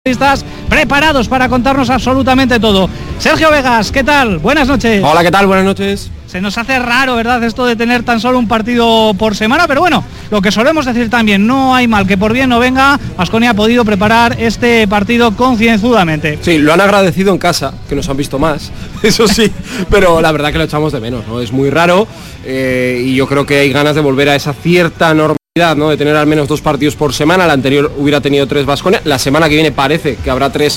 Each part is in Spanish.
Preparados para contarnos absolutamente todo. Sergio Vegas, ¿qué tal? Buenas noches. Hola, ¿qué tal? Buenas noches. Se nos hace raro, ¿verdad?, esto de tener tan solo un partido por semana, pero bueno, lo que solemos decir también, no hay mal que por bien no venga. Baskonia ha podido preparar este partido concienzudamente. Sí, lo han agradecido en casa, que nos han visto más, eso sí, pero la verdad que lo echamos de menos, ¿no? Es muy raro y yo creo que hay ganas de volver a esa cierta normalidad, ¿no? De tener al menos 2 partidos por semana. La anterior hubiera tenido 3 Baskonia, la semana que viene parece que habrá 3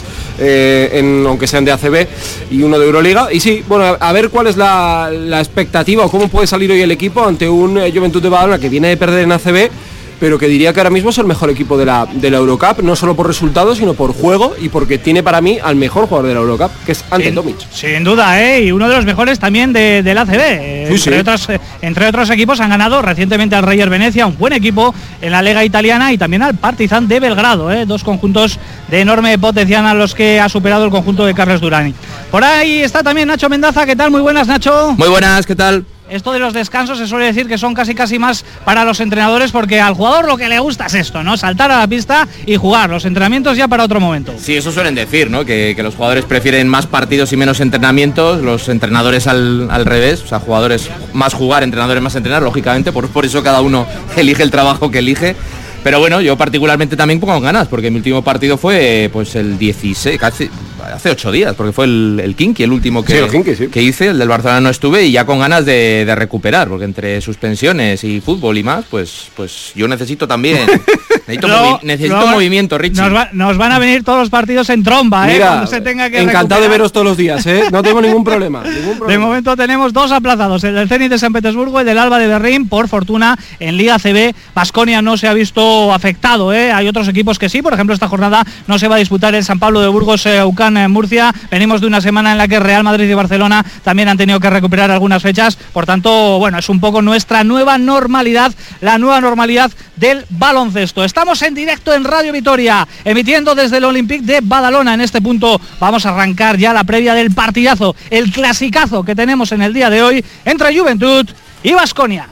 aunque sean de ACB y 1 de Euroliga. Y sí, bueno, a ver cuál es la expectativa o cómo puede salir hoy el equipo ante un Juventud de Badalona que viene de perder en ACB, pero que diría que ahora mismo es el mejor equipo de la Eurocup, no solo por resultados, sino por juego y porque tiene para mí al mejor jugador de la Eurocup, que es Ante Tomic. Sin duda, y uno de los mejores también del ACB. Entre otros equipos han ganado recientemente al Reyer Venecia, un buen equipo en la Liga Italiana, y también al Partizan de Belgrado, 2 conjuntos de enorme potencial a los que ha superado el conjunto de Carles Durani. Por ahí está también Nacho Mendaza. ¿Qué tal? Muy buenas, Nacho. Muy buenas, ¿qué tal? Esto de los descansos se suele decir que son casi más para los entrenadores, porque al jugador lo que le gusta es esto, ¿no? Saltar a la pista y jugar. Los entrenamientos ya para otro momento. Sí, eso suelen decir, ¿no? Que los jugadores prefieren más partidos y menos entrenamientos, los entrenadores al revés, o sea, jugadores más jugar, entrenadores más entrenar, lógicamente, por eso cada uno elige el trabajo que elige. Pero bueno, yo particularmente también pongo ganas, porque mi último partido fue pues el 16, casi hace 8 días, porque fue el Kinky, el último que hice, el del Barcelona no estuve, y ya con ganas de recuperar, porque entre suspensiones y fútbol y más, pues yo necesito también, necesito movimiento, Richie. Nos van a venir todos los partidos en tromba, Mira, cuando se tenga que encantado recuperar. de veros todos los días, no tengo ningún problema. De momento tenemos 2 aplazados, el del Zenit de San Petersburgo y el del Alba de Berlín. Por fortuna, en Liga CB, Baskonia no se ha visto afectado, hay otros equipos que sí. Por ejemplo, esta jornada no se va a disputar el San Pablo de Burgos UCAN en Murcia. Venimos de una semana en la que Real Madrid y Barcelona también han tenido que recuperar algunas fechas. Por tanto, bueno, es un poco nuestra nueva normalidad, la nueva normalidad del baloncesto. Estamos en directo en Radio Vitoria, emitiendo desde el Olympique de Badalona. En este punto vamos a arrancar ya la previa del partidazo, el clasicazo que tenemos en el día de hoy entre Juventud y Baskonia.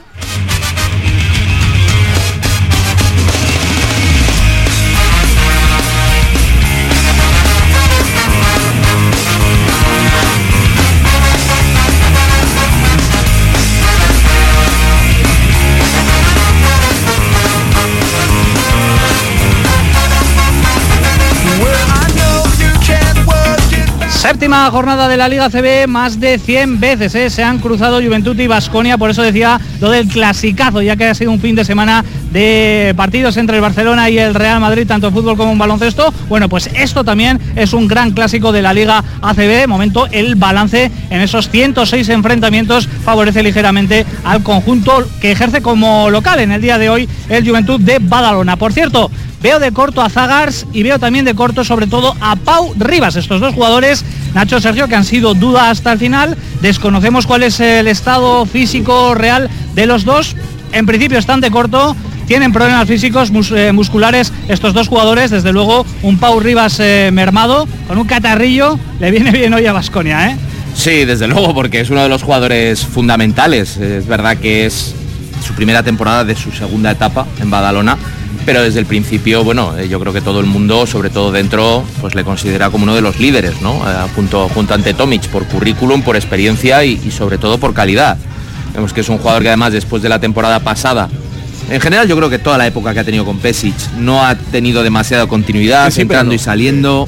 Séptima jornada de la Liga CB, más de 100 veces se han cruzado Juventud y Baskonia, por eso decía lo del clasicazo, ya que ha sido un fin de semana de partidos entre el Barcelona y el Real Madrid, tanto en fútbol como en baloncesto. Bueno, pues esto también es un gran clásico de la Liga ACB. De momento el balance en esos 106 enfrentamientos favorece ligeramente al conjunto que ejerce como local en el día de hoy, el Juventud de Badalona. Por cierto, veo de corto a Zagars y veo también de corto sobre todo a Pau Rivas. Estos 2 jugadores, Nacho, Sergio, que han sido duda hasta el final. Desconocemos cuál es el estado físico real de los 2. En principio están de corto, tienen problemas físicos, musculares estos 2 jugadores. Desde luego un Pau Rivas mermado, con un catarrillo, le viene bien hoy a Baskonia, Sí, desde luego, porque es uno de los jugadores fundamentales. Es verdad que es su primera temporada de su segunda etapa en Badalona, pero desde el principio, bueno, yo creo que todo el mundo, sobre todo dentro, pues le considera como uno de los líderes, ¿no? Junto a Ante Tomic, por currículum, por experiencia y sobre todo por calidad. Vemos que es un jugador que además después de la temporada pasada, en general yo creo que toda la época que ha tenido con Pesic, no ha tenido demasiada continuidad, entrando y saliendo.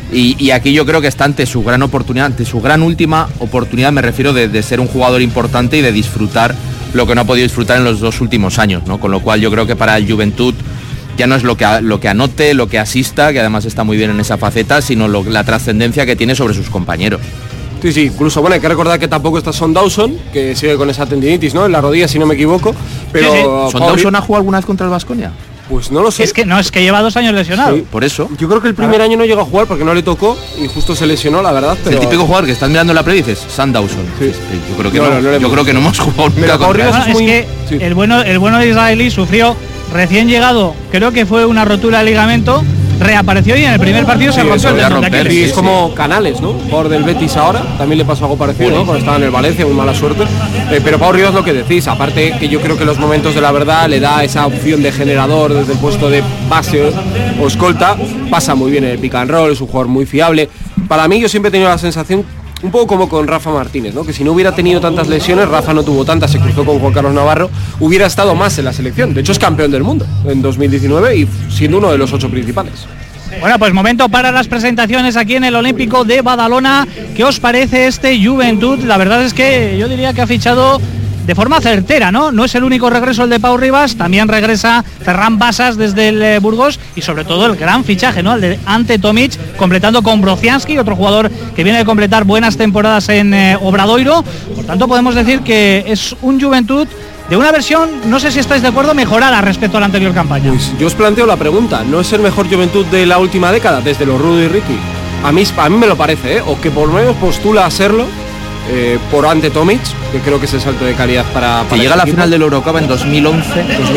Y aquí yo creo que está ante su gran oportunidad, ante su gran última oportunidad, me refiero de ser un jugador importante y de disfrutar lo que no ha podido disfrutar en los 2 últimos años, ¿no? Con lo cual yo creo que para el Juventud ya no es lo que anote, lo que asista, que además está muy bien en esa faceta, sino la trascendencia que tiene sobre sus compañeros. Sí, incluso, bueno, hay que recordar que tampoco está Son Dawson, que sigue con esa tendinitis, ¿no? En la rodilla, si no me equivoco, pero... Sí. ¿Son Dawson ha jugado alguna vez contra el Baskonia? Pues no lo sé. Es que lleva 2 años lesionado. Sí, por eso. Yo creo que el primer año no llegó a jugar porque no le tocó y justo se lesionó, la verdad. Pero... El típico jugador que estás mirando la pre y dices, Son Dawson. Sí. Yo creo que yo creo que no hemos jugado nunca con él. Es que el bueno de israelí sufrió recién llegado, creo que fue una rotura de ligamento, reapareció y en el primer partido se rompió el tendón de Aquiles. Y es como Canales, ¿no? Jugador del Betis ahora, también le pasó algo parecido, ¿no? Cuando estaba en el Valencia, muy mala suerte. Pero Pau Rivas, lo que decís, aparte que yo creo que los momentos de la verdad le da esa opción de generador desde el puesto de base o escolta, pasa muy bien en el pick and roll, es un jugador muy fiable. Para mí, yo siempre he tenido la sensación, un poco como con Rafa Martínez, ¿no? Que si no hubiera tenido tantas lesiones, Rafa no tuvo tantas, se cruzó con Juan Carlos Navarro, hubiera estado más en la selección. De hecho, es campeón del mundo en 2019 y siendo uno de los 8 principales. Bueno, pues momento para las presentaciones aquí en el Olímpico de Badalona. ¿Qué os parece este Juventud? La verdad es que yo diría que ha fichado de forma certera, ¿no? No es el único regreso el de Pau Rivas, también regresa Ferran Basas desde el Burgos y sobre todo el gran fichaje, ¿no? El de Ante Tomic, completando con Brocianski, otro jugador que viene de completar buenas temporadas en Obradoiro. Por tanto, podemos decir que es un Juventud de una versión, no sé si estáis de acuerdo, mejorada respecto a la anterior campaña. Pues yo os planteo la pregunta, ¿no es el mejor Juventud de la última década, desde los Rudy y Ricky? A mí me lo parece, o que por lo menos postula a serlo, por Ante Tomic, que creo que es el salto de calidad para que llega a la final del Eurocup en 2011.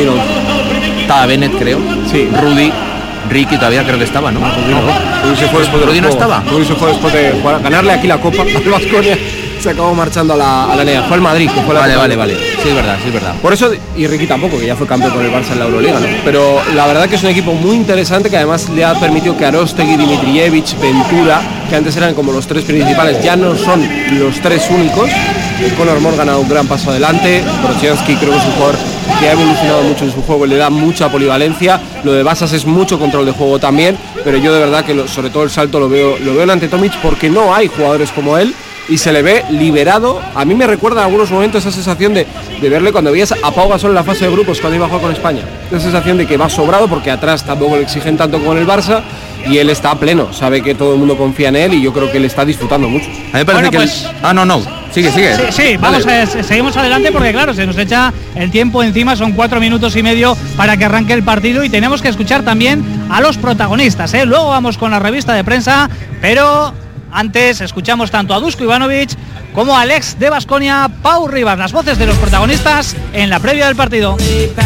Estaba Bennett, creo. Sí. Rudy, Ricky todavía creo que estaba, ¿no? Rudy se fue después de Rudy no estaba. Rudy se fue después de ganarle aquí la Copa al Baskonia. Se acabó marchando a la NEA. Fue al Madrid, que fue la Vale. Sí, es verdad. Por eso, y Ricky tampoco, que ya fue campeón con el Barça en la Euroliga, ¿no? Pero la verdad que es un equipo muy interesante que además le ha permitido que Arostegui, Dimitrijevic, Ventura, que antes eran como los 3 principales, ya no son los 3 únicos. Conor Morgan ha dado un gran paso adelante. Brocianski creo que es un jugador que ha evolucionado mucho en su juego, le da mucha polivalencia. Lo de Basas es mucho control de juego también, pero yo de verdad que sobre todo el salto lo veo en Ante Tomic porque no hay jugadores como él. Y se le ve liberado. A mí me recuerda en algunos momentos esa sensación de verle cuando veías a Pau Gasol en la fase de grupos cuando iba a jugar con España. Esa sensación de que va sobrado porque atrás tampoco le exigen tanto como en el Barça y él está pleno, sabe que todo el mundo confía en él y yo creo que él está disfrutando mucho. A mí me parece que pues, sigue. Sí, vamos seguimos adelante porque claro, se nos echa el tiempo encima, son 4 minutos y medio para que arranque el partido y tenemos que escuchar también a los protagonistas, ¿eh? Luego vamos con la revista de prensa, pero antes escuchamos tanto a Dusko Ivanovic como a Alex de Baskonia, Pau Rivas, las voces de los protagonistas en la previa del partido.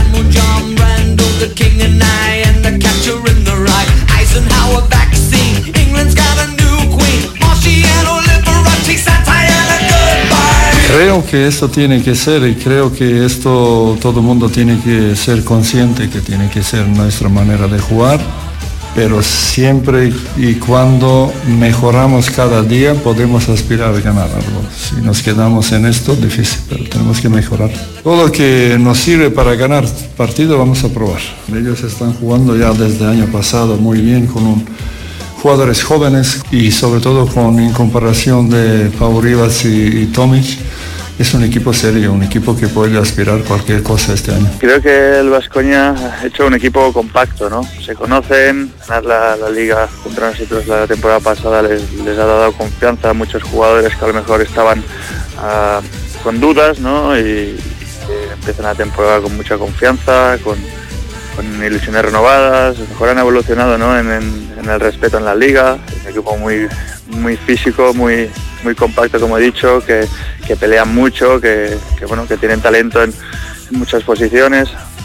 Creo que esto tiene que ser y creo que esto todo el mundo tiene que ser consciente que tiene que ser nuestra manera de jugar. Pero siempre y cuando mejoramos cada día podemos aspirar a ganar algo. Si nos quedamos en esto, difícil, pero tenemos que mejorar. Todo lo que nos sirve para ganar partido vamos a probar. Ellos están jugando ya desde el año pasado muy bien con jugadores jóvenes y sobre todo en comparación de Pau Rivas y Tomic. Es un equipo serio, un equipo que puede aspirar cualquier cosa este año. Creo que el Baskonia ha hecho un equipo compacto, ¿no? Se conocen, ganar la liga contra nosotros la temporada pasada les ha dado confianza a muchos jugadores que a lo mejor estaban con dudas, ¿no? Y empiezan la temporada con mucha confianza, con ilusiones renovadas, mejor han evolucionado, ¿no? en el respeto en la liga, un equipo muy físico, muy compacto, como he dicho, que pelean mucho, que tienen talento en muchas posiciones.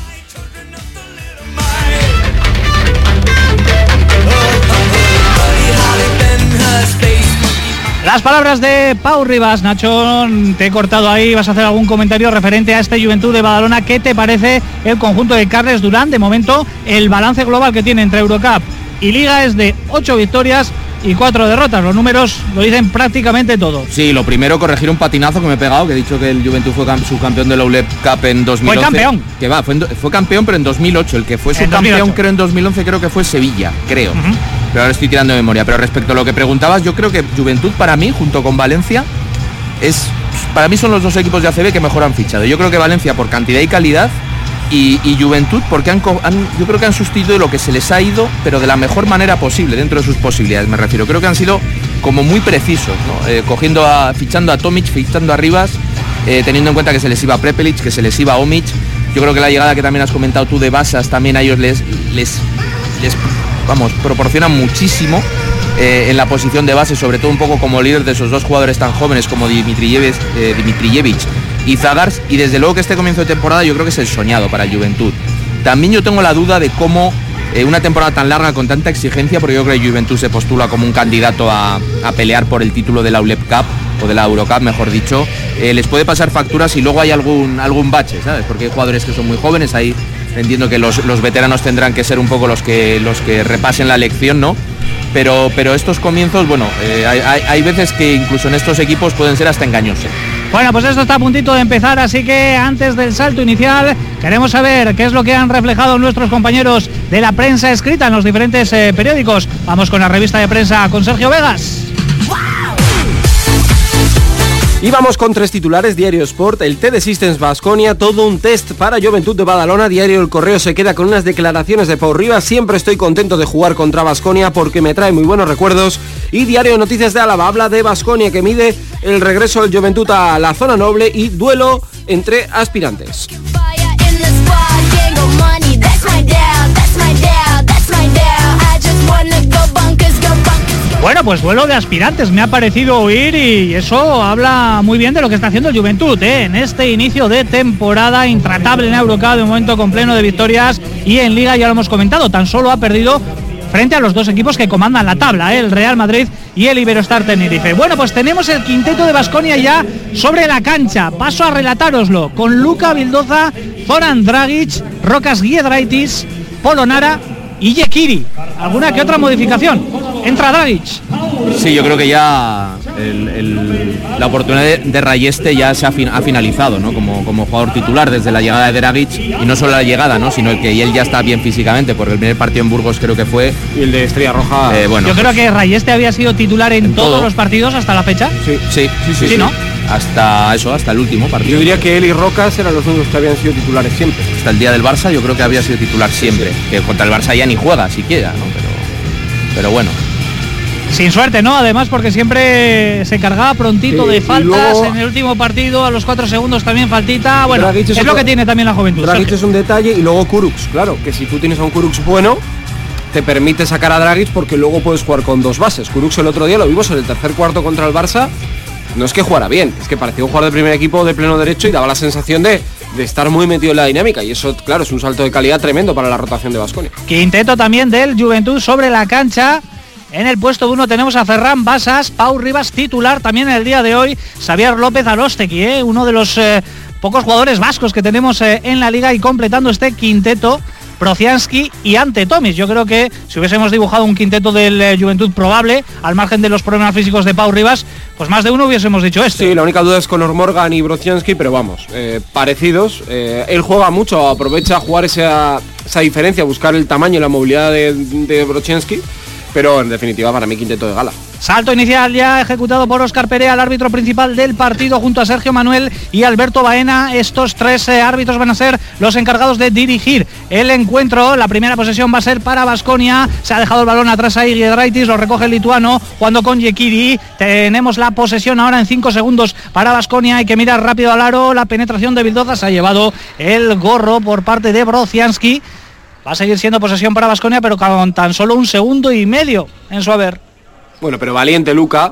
Las palabras de Pau Rivas. Nacho, te he cortado ahí, vas a hacer algún comentario referente a este Juventud de Badalona. ¿Qué te parece el conjunto de Carles Durán? De momento, el balance global que tiene entre Eurocup y Liga es de 8 victorias y 4 derrotas. Los números lo dicen prácticamente todo. Sí, lo primero, corregir un patinazo que me he pegado, que he dicho que el Juventud fue subcampeón de la ULEP Cup en 2011. Fue campeón. Que va, fue campeón, pero en 2008. El que fue subcampeón, creo, en 2011, creo que fue Sevilla, creo. Pero ahora estoy tirando de memoria. Pero respecto a lo que preguntabas, yo creo que Juventud, para mí, junto con Valencia, para mí son los 2 equipos de ACB que mejor han fichado. Yo creo que Valencia por cantidad y calidad, y Juventud porque yo creo que han sustituido lo que se les ha ido, pero de la mejor manera posible, dentro de sus posibilidades, me refiero. Creo que han sido como muy precisos, ¿no? Fichando a Tomic, fichando a Rivas, teniendo en cuenta que se les iba Prepelic, que se les iba Omic. Yo creo que la llegada que también has comentado tú de Basas, también a ellos les proporcionan muchísimo en la posición de base, sobre todo un poco como líder de esos 2 jugadores tan jóvenes como Dimitrijevic y Zagars, y desde luego que este comienzo de temporada yo creo que es el soñado para el Juventud. También yo tengo la duda de cómo una temporada tan larga con tanta exigencia, porque yo creo que Juventud se postula como un candidato a pelear por el título de la ULEP Cup, o de la Eurocup, mejor dicho, les puede pasar facturas y luego hay algún bache, ¿sabes? Porque hay jugadores que son muy jóvenes, ahí entiendo que los veteranos tendrán que ser un poco los que repasen la lección, ¿no? Pero estos comienzos, bueno, hay veces que incluso en estos equipos pueden ser hasta engañosos. Bueno, pues esto está a puntito de empezar, así que antes del salto inicial queremos saber qué es lo que han reflejado nuestros compañeros de la prensa escrita en los diferentes periódicos. Vamos con la revista de prensa con Sergio Vegas. Y vamos con 3 titulares. Diario Sport, el TD Systems Baskonia, todo un test para Juventud de Badalona. Diario El Correo se queda con unas declaraciones de Pau Ribas: siempre estoy contento de jugar contra Baskonia porque me trae muy buenos recuerdos. Y Diario Noticias de Álava habla de Baskonia, que mide el regreso del Juventud a la zona noble y duelo entre aspirantes. Bueno, pues duelo de aspirantes, me ha parecido oír, y eso habla muy bien de lo que está haciendo el Juventud, en este inicio de temporada intratable en Eurocup, de momento con pleno de victorias, y en Liga ya lo hemos comentado, tan solo ha perdido frente a los dos equipos que comandan la tabla, el Real Madrid y el Iberostar Tenerife. Bueno, pues tenemos el quinteto de Baskonia ya sobre la cancha. Paso a relatároslo con Luka Vildoza, Zoran Dragic, Rokas Giedraitis, Polonara y Yekiri. ¿Alguna que otra modificación? Entra Dragic. Sí, yo creo que ya la oportunidad de Rayeste ya se ha finalizado, ¿no? Como jugador titular desde la llegada de Dragic, y no solo la llegada, ¿no? Sino el que él ya está bien físicamente, porque el primer partido en Burgos creo que fue, y el de Estrella Roja, bueno, yo creo que Rayeste había sido titular en todos los partidos hasta la fecha. Sí, ¿no? Hasta el último partido. Yo diría que él y Rocas eran los únicos que habían sido titulares siempre. Hasta el día del Barça yo creo que había sido titular siempre, que contra el Barça ya ni juega siquiera, ¿no? Pero bueno. Sin suerte, ¿no? Además, porque siempre se cargaba prontito de faltas. Luego, en el último partido, a los 4 segundos también faltita. Bueno, es lo que tiene también la Juventud. Dragic es un detalle, y luego Kurucs, claro, que si tú tienes a un Kurucs bueno, te permite sacar a Dragic porque luego puedes jugar con 2 bases. Kurucs el otro día lo vimos en el tercer cuarto contra el Barça. No es que jugara bien, es que parecía un jugador de primer equipo de pleno derecho y daba la sensación de estar muy metido en la dinámica, y eso, claro, es un salto de calidad tremendo para la rotación de Baskonia. Quinteto también del Juventud sobre la cancha. En el puesto 1 tenemos a Ferran Basas, Pau Ribas titular también en el día de hoy, Xavier López Arostegui, uno de los pocos jugadores vascos que tenemos en la liga, y completando este quinteto, Brociansky y Ante Tomic. Yo creo que si hubiésemos dibujado un quinteto del Juventud probable, al margen de los problemas físicos de Pau Ribas, pues más de uno hubiésemos dicho esto. Sí, la única duda es Conor Morgan y Brociansky, pero vamos, parecidos. Él juega mucho, aprovecha a jugar esa diferencia, buscar el tamaño y la movilidad de Brociansky, pero en definitiva para mí quinteto de gala. Salto inicial ya ejecutado por Óscar Perea, el árbitro principal del partido, junto a Sergio Manuel y Alberto Baena. Estos 3 árbitros van a ser los encargados de dirigir el encuentro. La primera posesión va a ser para Baskonia. Se ha dejado el balón atrás ahí Giedraitis, lo recoge el lituano jugando con Yekiri. Tenemos la posesión ahora en 5 segundos para Baskonia. Hay que mirar rápido al aro. La penetración de Vildoza, se ha llevado el gorro por parte de Brociansky. Va a seguir siendo posesión para Baskonia, pero con tan solo 1,5 segundos en su haber. Bueno, pero valiente Luka,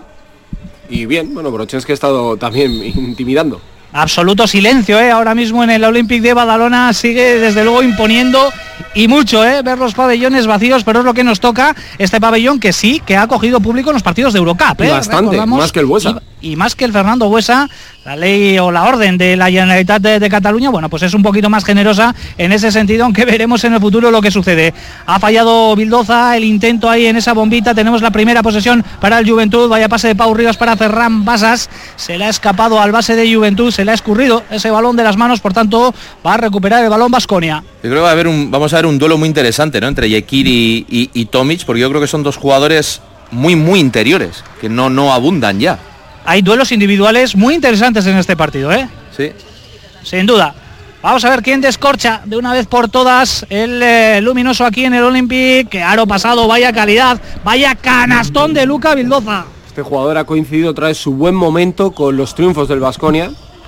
y bien, bueno, Brociansky ha estado también intimidando. Absoluto silencio, ahora mismo en el Olympic de Badalona, sigue desde luego imponiendo, y mucho, ver los pabellones vacíos, pero es lo que nos toca, este pabellón que sí, que ha cogido público en los partidos de Eurocup. Bastante, más que el Buesa. Y más que el Fernando Buesa. La ley o la orden de la Generalitat de Cataluña, bueno, pues es un poquito más generosa en ese sentido, aunque veremos en el futuro lo que sucede. Ha fallado Vildoza, el intento ahí en esa bombita. Tenemos la primera posesión para el Juventud. Vaya pase de Pau Ribas para Ferran Basas. Se le ha escapado al base de Juventud, se le ha escurrido ese balón de las manos, por tanto va a recuperar el balón Baskonia. Yo creo que vamos a ver un duelo muy interesante, ¿no? Entre Yekiri y Tomic, porque yo creo que son dos jugadores muy interiores, que no abundan ya. Hay duelos individuales muy interesantes en este partido, Sí. Sin duda. Vamos a ver quién descorcha de una vez por todas el luminoso aquí en el Olympic. Que aro pasado, vaya calidad, vaya canastón de Luka Vildoza. Este jugador ha coincidido otra vez su buen momento con los triunfos del Baskonia,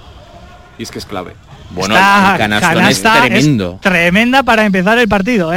y es que es clave. Bueno, el canastón es tremendo. Es tremenda para empezar el partido,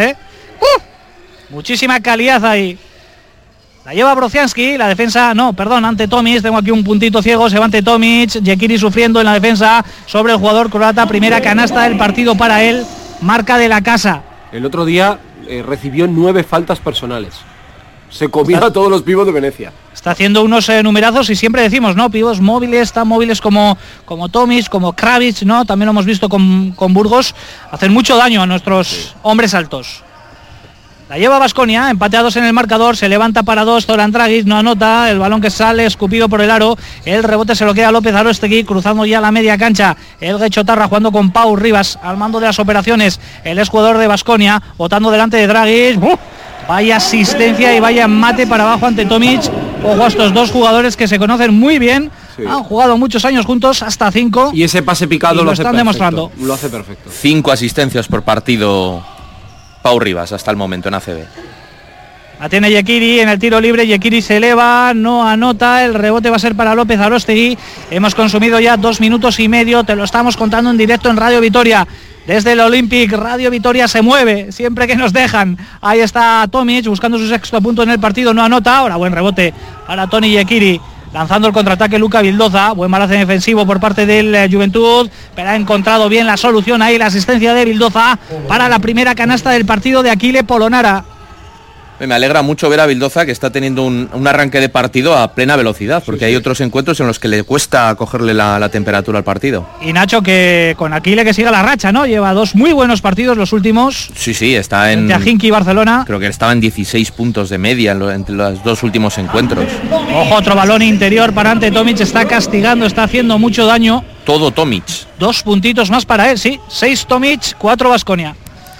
Muchísima calidad ahí. La lleva Brociansky, la defensa, ante Tomic, tengo aquí un puntito ciego, se va ante Tomic, Yekiri sufriendo en la defensa sobre el jugador croata, primera canasta del partido para él, marca de la casa. El otro día recibió 9 faltas personales. Se comió a todos los pibos de Venecia. Está haciendo unos numerazos y siempre decimos, ¿no? Pibos móviles, tan móviles como Tomic, como Kravic, ¿no? También lo hemos visto con Burgos. Hacen mucho daño a nuestros hombres altos. La lleva Baskonia, empateados en el marcador, se levanta para 2, Zoran Dragic no anota, el balón que sale escupido por el aro, el rebote se lo queda López Aróstegui, cruzando ya la media cancha, el Guechotarra jugando con Pau Rivas al mando de las operaciones, el exjugador de Baskonia, botando delante de Dragic, vaya asistencia y vaya mate para abajo ante Tomic. Ojo a estos dos jugadores que se conocen muy bien, sí. Han jugado muchos años juntos, hasta 5. Y ese pase picado lo están demostrando. Lo hace perfecto. 5 asistencias por partido Pau Rivas hasta el momento en ACB. La tiene Yekiri en el tiro libre, Yekiri se eleva, no anota, el rebote va a ser para López Aróstegui. Hemos consumido ya 2 minutos y medio, te lo estamos contando en directo en Radio Vitoria. Desde el Olympic, Radio Vitoria se mueve siempre que nos dejan. Ahí está Tomic buscando su 6º punto en el partido, no anota. Ahora buen rebote para Toni Yekiri. Lanzando el contraataque Luca Vildoza, buen balance defensivo por parte del Juventud, pero ha encontrado bien la solución ahí, la asistencia de Vildoza para la primera canasta del partido de Achille Polonara. Me alegra mucho ver a Vildoza, que está teniendo un arranque de partido a plena velocidad, porque hay otros encuentros en los que le cuesta cogerle la temperatura al partido. Y Nacho, que con Achille que siga la racha, ¿no? Lleva 2 muy buenos partidos los últimos. Sí, está en... Tajinki y Barcelona. Creo que estaba en 16 puntos de media entre los 2 últimos encuentros. Ojo, otro balón interior para Ante Tomic, está castigando, está haciendo mucho daño. Todo Tomic. 2 puntitos más para él, sí. 6 Tomic, 4 Baskonia.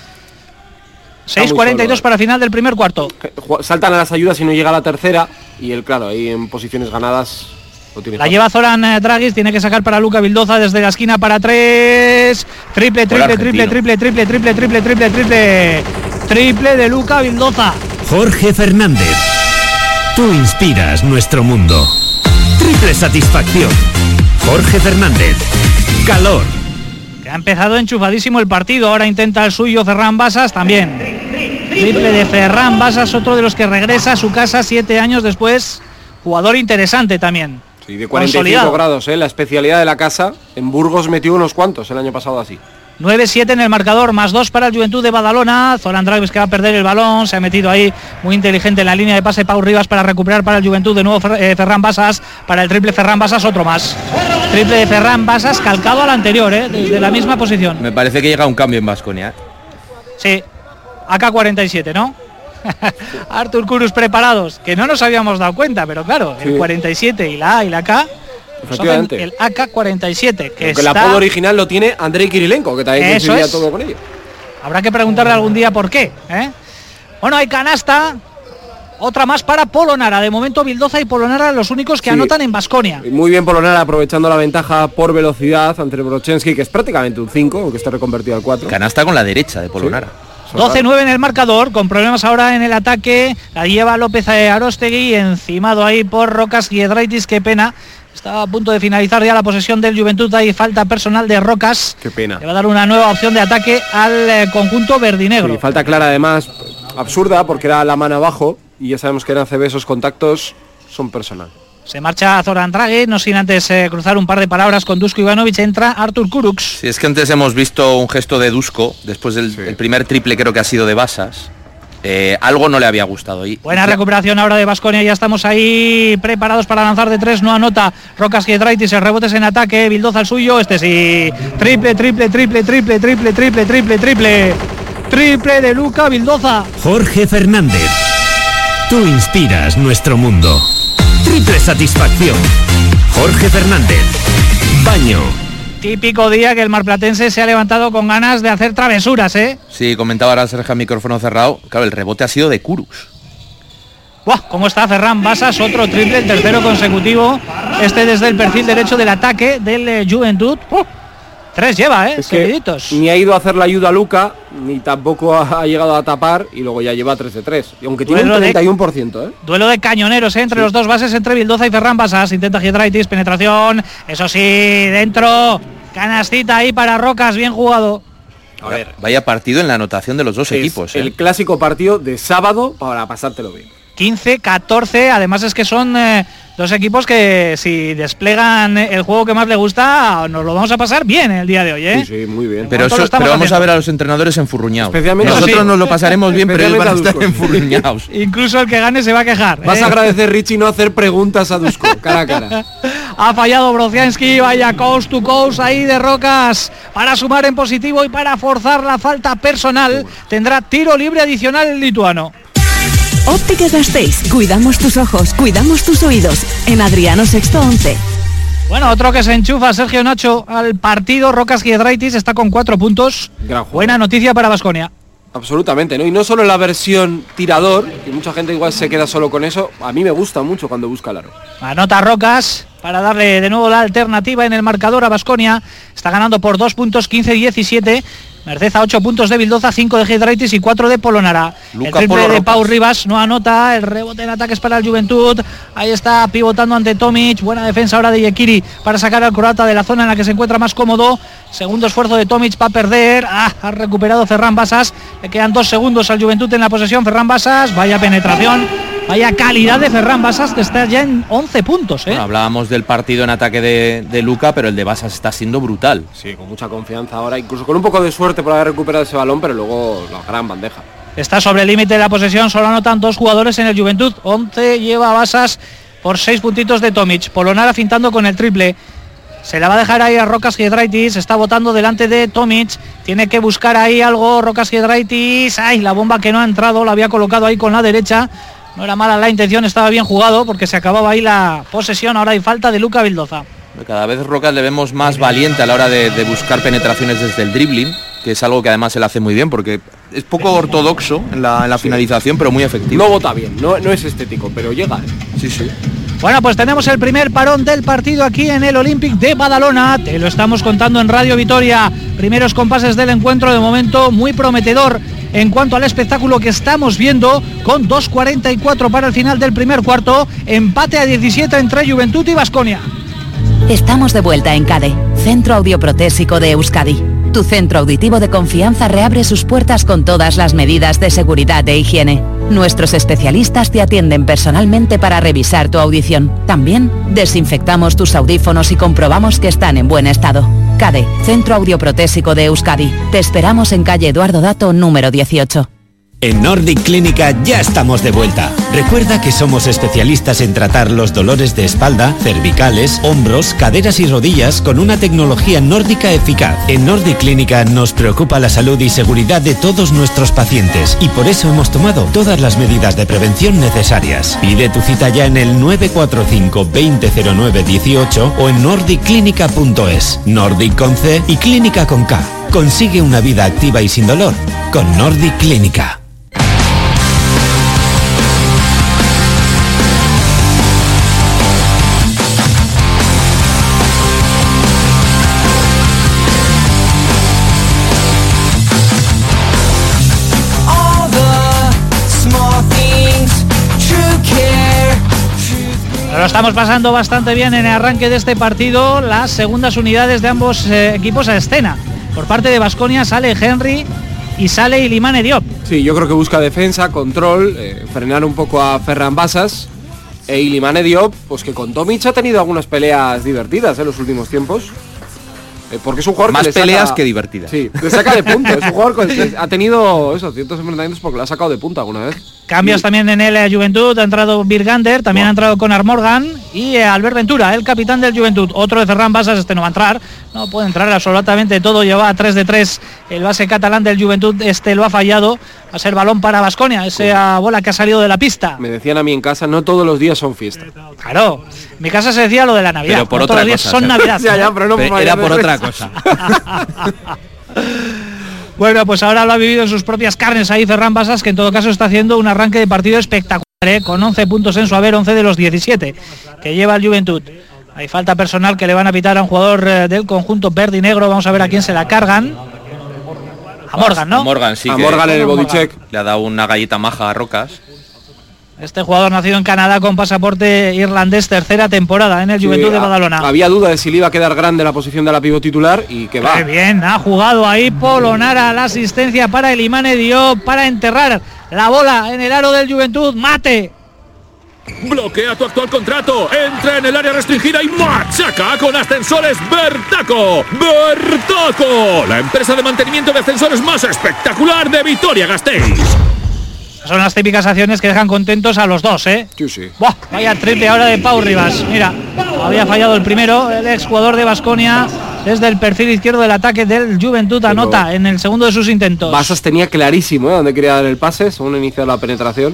6:42 para final del primer cuarto. Saltan a las ayudas y no llega a la tercera. Y él, claro, ahí en posiciones ganadas lo tiene. La lleva Zoran Dragic, tiene que sacar para Luca Vildoza desde la esquina para 3. Triple de Luca Vildoza. Jorge Fernández. Tú inspiras nuestro mundo. Triple satisfacción. Jorge Fernández. Calor. Ha empezado enchufadísimo el partido, ahora intenta el suyo Ferran Basas también. Triple de Ferran Basas, otro de los que regresa a su casa 7 años después. Jugador interesante también. Sí, de 45 grados, la especialidad de la casa. En Burgos metió unos cuantos el año pasado así. 9-7 en el marcador, más 2 para el Juventud de Badalona. Zoran Dragic que va a perder el balón, se ha metido ahí muy inteligente en la línea de pase Pau Rivas para recuperar para el Juventud. De nuevo Ferran Basas, para el triple Ferran Basas, otro más. Triple de Ferran Basas calcado al anterior, desde la misma posición. Me parece que llega un cambio en Baskonia. Sí, AK-47, ¿no? Artur Kurus preparados, que no nos habíamos dado cuenta, pero claro, sí. El 47 y la A y la K. Efectivamente. El AK-47, que el apodo original lo tiene Andrei Kirilenko, que también coincidía todo con ello. Habrá que preguntarle algún día por qué. Bueno, hay canasta. Otra más para Polonara. De momento Vildoza y Polonara los únicos que anotan en Baskonia. Muy bien Polonara, aprovechando la ventaja por velocidad ante Brochenski, que es prácticamente un 5, aunque está reconvertido al 4. Canasta con la derecha de Polonara. Sí. 12-9 en el marcador, con problemas ahora en el ataque. La lleva López Aróstegui, encimado ahí por Rocas Giedraitis, qué pena. Estaba a punto de finalizar ya la posesión del Juventud, hay falta personal de Rocas. Qué pena. Le va a dar una nueva opción de ataque al conjunto verdinegro. Sí, falta clara además, absurda, porque era la mano abajo, y ya sabemos que en ACB esos contactos son personal. Se marcha Zoran Dragic, no sin antes cruzar un par de palabras con Dusko Ivanovic, entra Artur Kurucs. Sí, es que antes hemos visto un gesto de Dusko, después del el primer triple creo que ha sido de Basas. Algo no le había gustado. Buena recuperación ahora de Baskonia, ya estamos ahí preparados para lanzar de 3, no anota Rocas Giedraitis, el rebote es en ataque, Vildoza al suyo, este sí, triple de Luca Vildoza. Jorge Fernández, tú inspiras nuestro mundo. Triple satisfacción. Jorge Fernández, Baño. Típico día que el marplatense se ha levantado con ganas de hacer travesuras, Sí, comentaba ahora Sergio, micrófono cerrado. Claro, el rebote ha sido de Kurucs. ¡Buah! ¿Cómo está Ferran Basas? Otro triple, el tercero consecutivo. Este desde el perfil derecho del ataque del Juventud. 3 lleva, es seguiditos. Que ni ha ido a hacer la ayuda a Luca, ni tampoco ha llegado a tapar, y luego ya lleva 3 de 3. Y aunque tiene un 31%, Duelo de cañoneros, entre los dos bases, entre Vildoza y Ferran Basas. Intenta Giedraitis, penetración. Eso sí, dentro. Canastita ahí para Rocas, bien jugado. A ver, vaya partido en la anotación de los dos equipos. El clásico partido de sábado para pasártelo bien. 15-14, además es que son dos equipos que si desplegan el juego que más les gusta, nos lo vamos a pasar bien el día de hoy, ¿eh? Sí, muy bien. Pero vamos a ver a los entrenadores enfurruñados. Especialmente nosotros nos lo pasaremos bien, pero ellos van a estar Dusko. enfurruñados. Incluso el que gane se va a quejar. Vas a agradecer, Richie, no hacer preguntas a Dusko, cara a cara. Ha fallado Brociansky, vaya coast to coast ahí de Rocas para sumar en positivo y para forzar la falta personal. Tendrá tiro libre adicional el lituano. Ópticas Gasteiz, cuidamos tus ojos, cuidamos tus oídos. En Adriano Sexto 11. Bueno, otro que se enchufa, Sergio Nacho, al partido. Rocas Giedraitis está con 4 puntos. Buena noticia para Baskonia. Absolutamente, ¿no? Y no solo la versión tirador, que mucha gente igual se queda solo con eso. A mí me gusta mucho cuando busca el aro. Anota Rocas para darle de nuevo la alternativa en el marcador a Baskonia. Está ganando por 2 puntos, 15-17. Merced a 8 puntos de Bildoza, 5 de Giedraitis y 4 de Polonara. El triple de Pau Rivas no anota, el rebote en ataques para el Juventud. Ahí está pivotando ante Tomic, buena defensa ahora de Yekiri para sacar al croata de la zona en la que se encuentra más cómodo. Segundo esfuerzo de Tomic para perder. Ha recuperado Ferran Basas, le quedan 2 segundos al Juventud en la posesión. Ferran Basas, vaya penetración, vaya calidad de Ferran Basas, que está ya en 11 puntos, ¿eh? Bueno, hablábamos del partido en ataque de Luka, pero el de Basas está siendo brutal. Sí, con mucha confianza ahora, incluso con un poco de suerte por haber recuperado ese balón, pero luego la gran bandeja. Está sobre el límite de la posesión, solo anotan 2 jugadores en el Juventud. 11 lleva Basas por 6 puntitos de Tomic. Polonara fintando con el triple. Se la va a dejar ahí a Rocas Giedraitis, está botando delante de Tomic, tiene que buscar ahí algo Rocas Giedraitis. Ay, la bomba que no ha entrado, la había colocado ahí con la derecha. No era mala la intención, estaba bien jugado porque se acababa ahí la posesión. Ahora hay falta de Luka Bildoza. Cada vez Rocas le vemos más valiente a la hora de buscar penetraciones desde el dribbling, que es algo que además él hace muy bien porque es poco ortodoxo en la finalización, pero muy efectivo. No bota bien, no es estético, pero llega. Sí, sí. Bueno, pues tenemos el primer parón del partido aquí en el Olympic de Badalona. Te lo estamos contando en Radio Vitoria. Primeros compases del encuentro, de momento muy prometedor en cuanto al espectáculo que estamos viendo, con 2:44 para el final del primer cuarto. Empate a 17 entre Juventud y Baskonia. Estamos de vuelta en CADE, Centro Audioprotésico de Euskadi. Tu centro auditivo de confianza reabre sus puertas con todas las medidas de seguridad e higiene. Nuestros especialistas te atienden personalmente para revisar tu audición. También desinfectamos tus audífonos y comprobamos que están en buen estado. CADE, Centro Audioprotésico de Euskadi. Te esperamos en calle Eduardo Dato, número 18. En Nordic Clínica ya estamos de vuelta. Recuerda que somos especialistas en tratar los dolores de espalda, cervicales, hombros, caderas y rodillas con una tecnología nórdica eficaz. En Nordic Clínica nos preocupa la salud y seguridad de todos nuestros pacientes y por eso hemos tomado todas las medidas de prevención necesarias. Pide tu cita ya en el 945 2009 18 o en nordicclinica.es. Nordic con C y Clínica con K. Consigue una vida activa y sin dolor con Nordic Clínica. Lo estamos pasando bastante bien en el arranque de este partido. Las segundas unidades de ambos equipos a escena. Por parte de Baskonia sale Henry y sale Ilimane Diop. Sí, yo creo que busca defensa, control, frenar un poco a Ferran Basas. E Ilimane Diop, pues que con Tomic ha tenido algunas peleas divertidas en los últimos tiempos. Porque es un jugador más que le peleas saca, que divertidas. Sí, le saca de punta. Es un jugador que ha tenido ciertos enfrentamientos porque le ha sacado de punta alguna vez. Cambios también en el Juventud. Ha entrado Birgander, también ha entrado Conor Morgan y Albert Ventura, el capitán del Juventud. Otro de Ferran Basas, este no va a entrar. No puede entrar absolutamente todo. Lleva 3 de 3 el base catalán del Juventud. Este lo ha fallado. Va a ser balón para Baskonia, esa bola que ha salido de la pista. Me decían a mí en casa, no todos los días son fiesta. Claro, en mi casa se decía lo de la Navidad. Pero por no otra todos los días cosa, son Navidad. Ya, pero no pero era por otra cosa. Bueno, pues ahora lo ha vivido en sus propias carnes ahí Ferran Basas, que en todo caso está haciendo un arranque de partido espectacular, con 11 puntos en su haber, 11 de los 17 que lleva el Juventud. Hay falta personal que le van a pitar a un jugador del conjunto verde y negro. Vamos a ver a quién se la cargan. A Morgan, ¿no? A Morgan, sí. A Morgan en el bodycheck. Le ha dado una galleta maja a Rocas. Este jugador nacido en Canadá con pasaporte irlandés, tercera temporada en el Juventud de Badalona. Había duda de si le iba a quedar grande la posición de la pivot titular y que va. Qué bien, ha jugado ahí Polonara, la asistencia para Ilimane Diop para enterrar la bola en el aro del Juventud. Mate. Bloquea tu actual contrato, entra en el área restringida y machaca con Ascensores Bertaco. ¡Bertaco! La empresa de mantenimiento de ascensores más espectacular de Vitoria-Gasteiz. Son las típicas acciones que dejan contentos a los dos, ¿eh? Sí. ¡Buah! Vaya triple ahora de Pau Rivas. Mira, había fallado el primero, el exjugador de Baskonia. Desde el perfil izquierdo del ataque del Juventud anota en el segundo de sus intentos. Basas tenía clarísimo dónde quería dar el pase, según inició la penetración.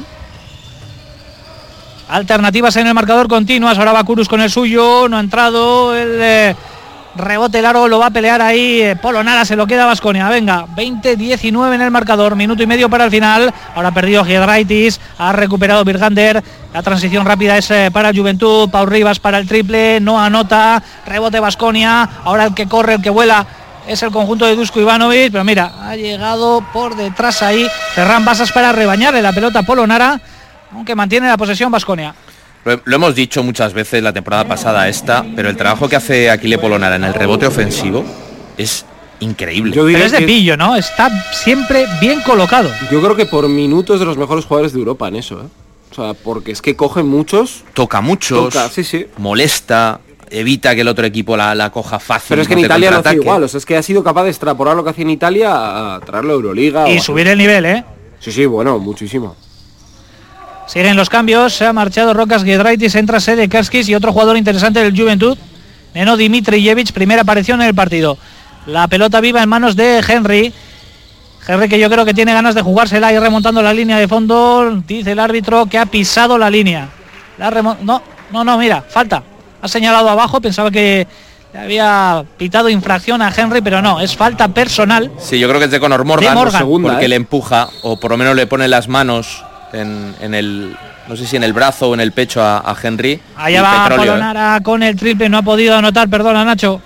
Alternativas en el marcador continuas, ahora va Kurus con el suyo, no ha entrado, el rebote largo lo va a pelear ahí, Polonara se lo queda a Baskonia, venga, 20-19 en el marcador, minuto y medio para el final, ahora ha perdido Giedraitis, ha recuperado Virgander, la transición rápida es para el Juventud, Pau Rivas para el triple, no anota, rebote Baskonia, ahora el que corre, el que vuela es el conjunto de Dusko Ivanovic, pero mira, ha llegado por detrás ahí Ferran Basas para rebañarle la pelota a Polonara, aunque mantiene la posesión Baskonia. Lo hemos dicho muchas veces la temporada pasada pero el trabajo que hace Aquile Polonara en el rebote ofensivo es increíble. Pero es de pillo, ¿no? Está siempre bien colocado. Yo creo que por minutos de los mejores jugadores de Europa en eso, ¿eh? O sea, porque es que coge muchos. Toca muchos, sí. molesta, evita que el otro equipo la coja fácil. Pero es que en Italia no hace igual, o sea, es que ha sido capaz de extrapolar lo que hace en Italia a traerlo a Euroliga. Y subir el nivel, ¿eh? Sí, bueno, muchísimo. Siguen los cambios, se ha marchado Rokas Giedraitis, entra Sede Kerskis y otro jugador interesante del Juventud, Neno Dimitrijevic, primera aparición en el partido. La pelota viva en manos de Henry que yo creo que tiene ganas de jugársela y remontando la línea de fondo, dice el árbitro que ha pisado la línea. No, mira, falta. Ha señalado abajo, pensaba que le había pitado infracción a Henry, pero no, es falta personal. Sí, yo creo que es de Conor Morgan, segunda, porque le empuja, o por lo menos le pone las manos en el, no sé si en el brazo o en el pecho a Henry. Allá va Polonara con el triple, no ha podido anotar, perdona Nacho.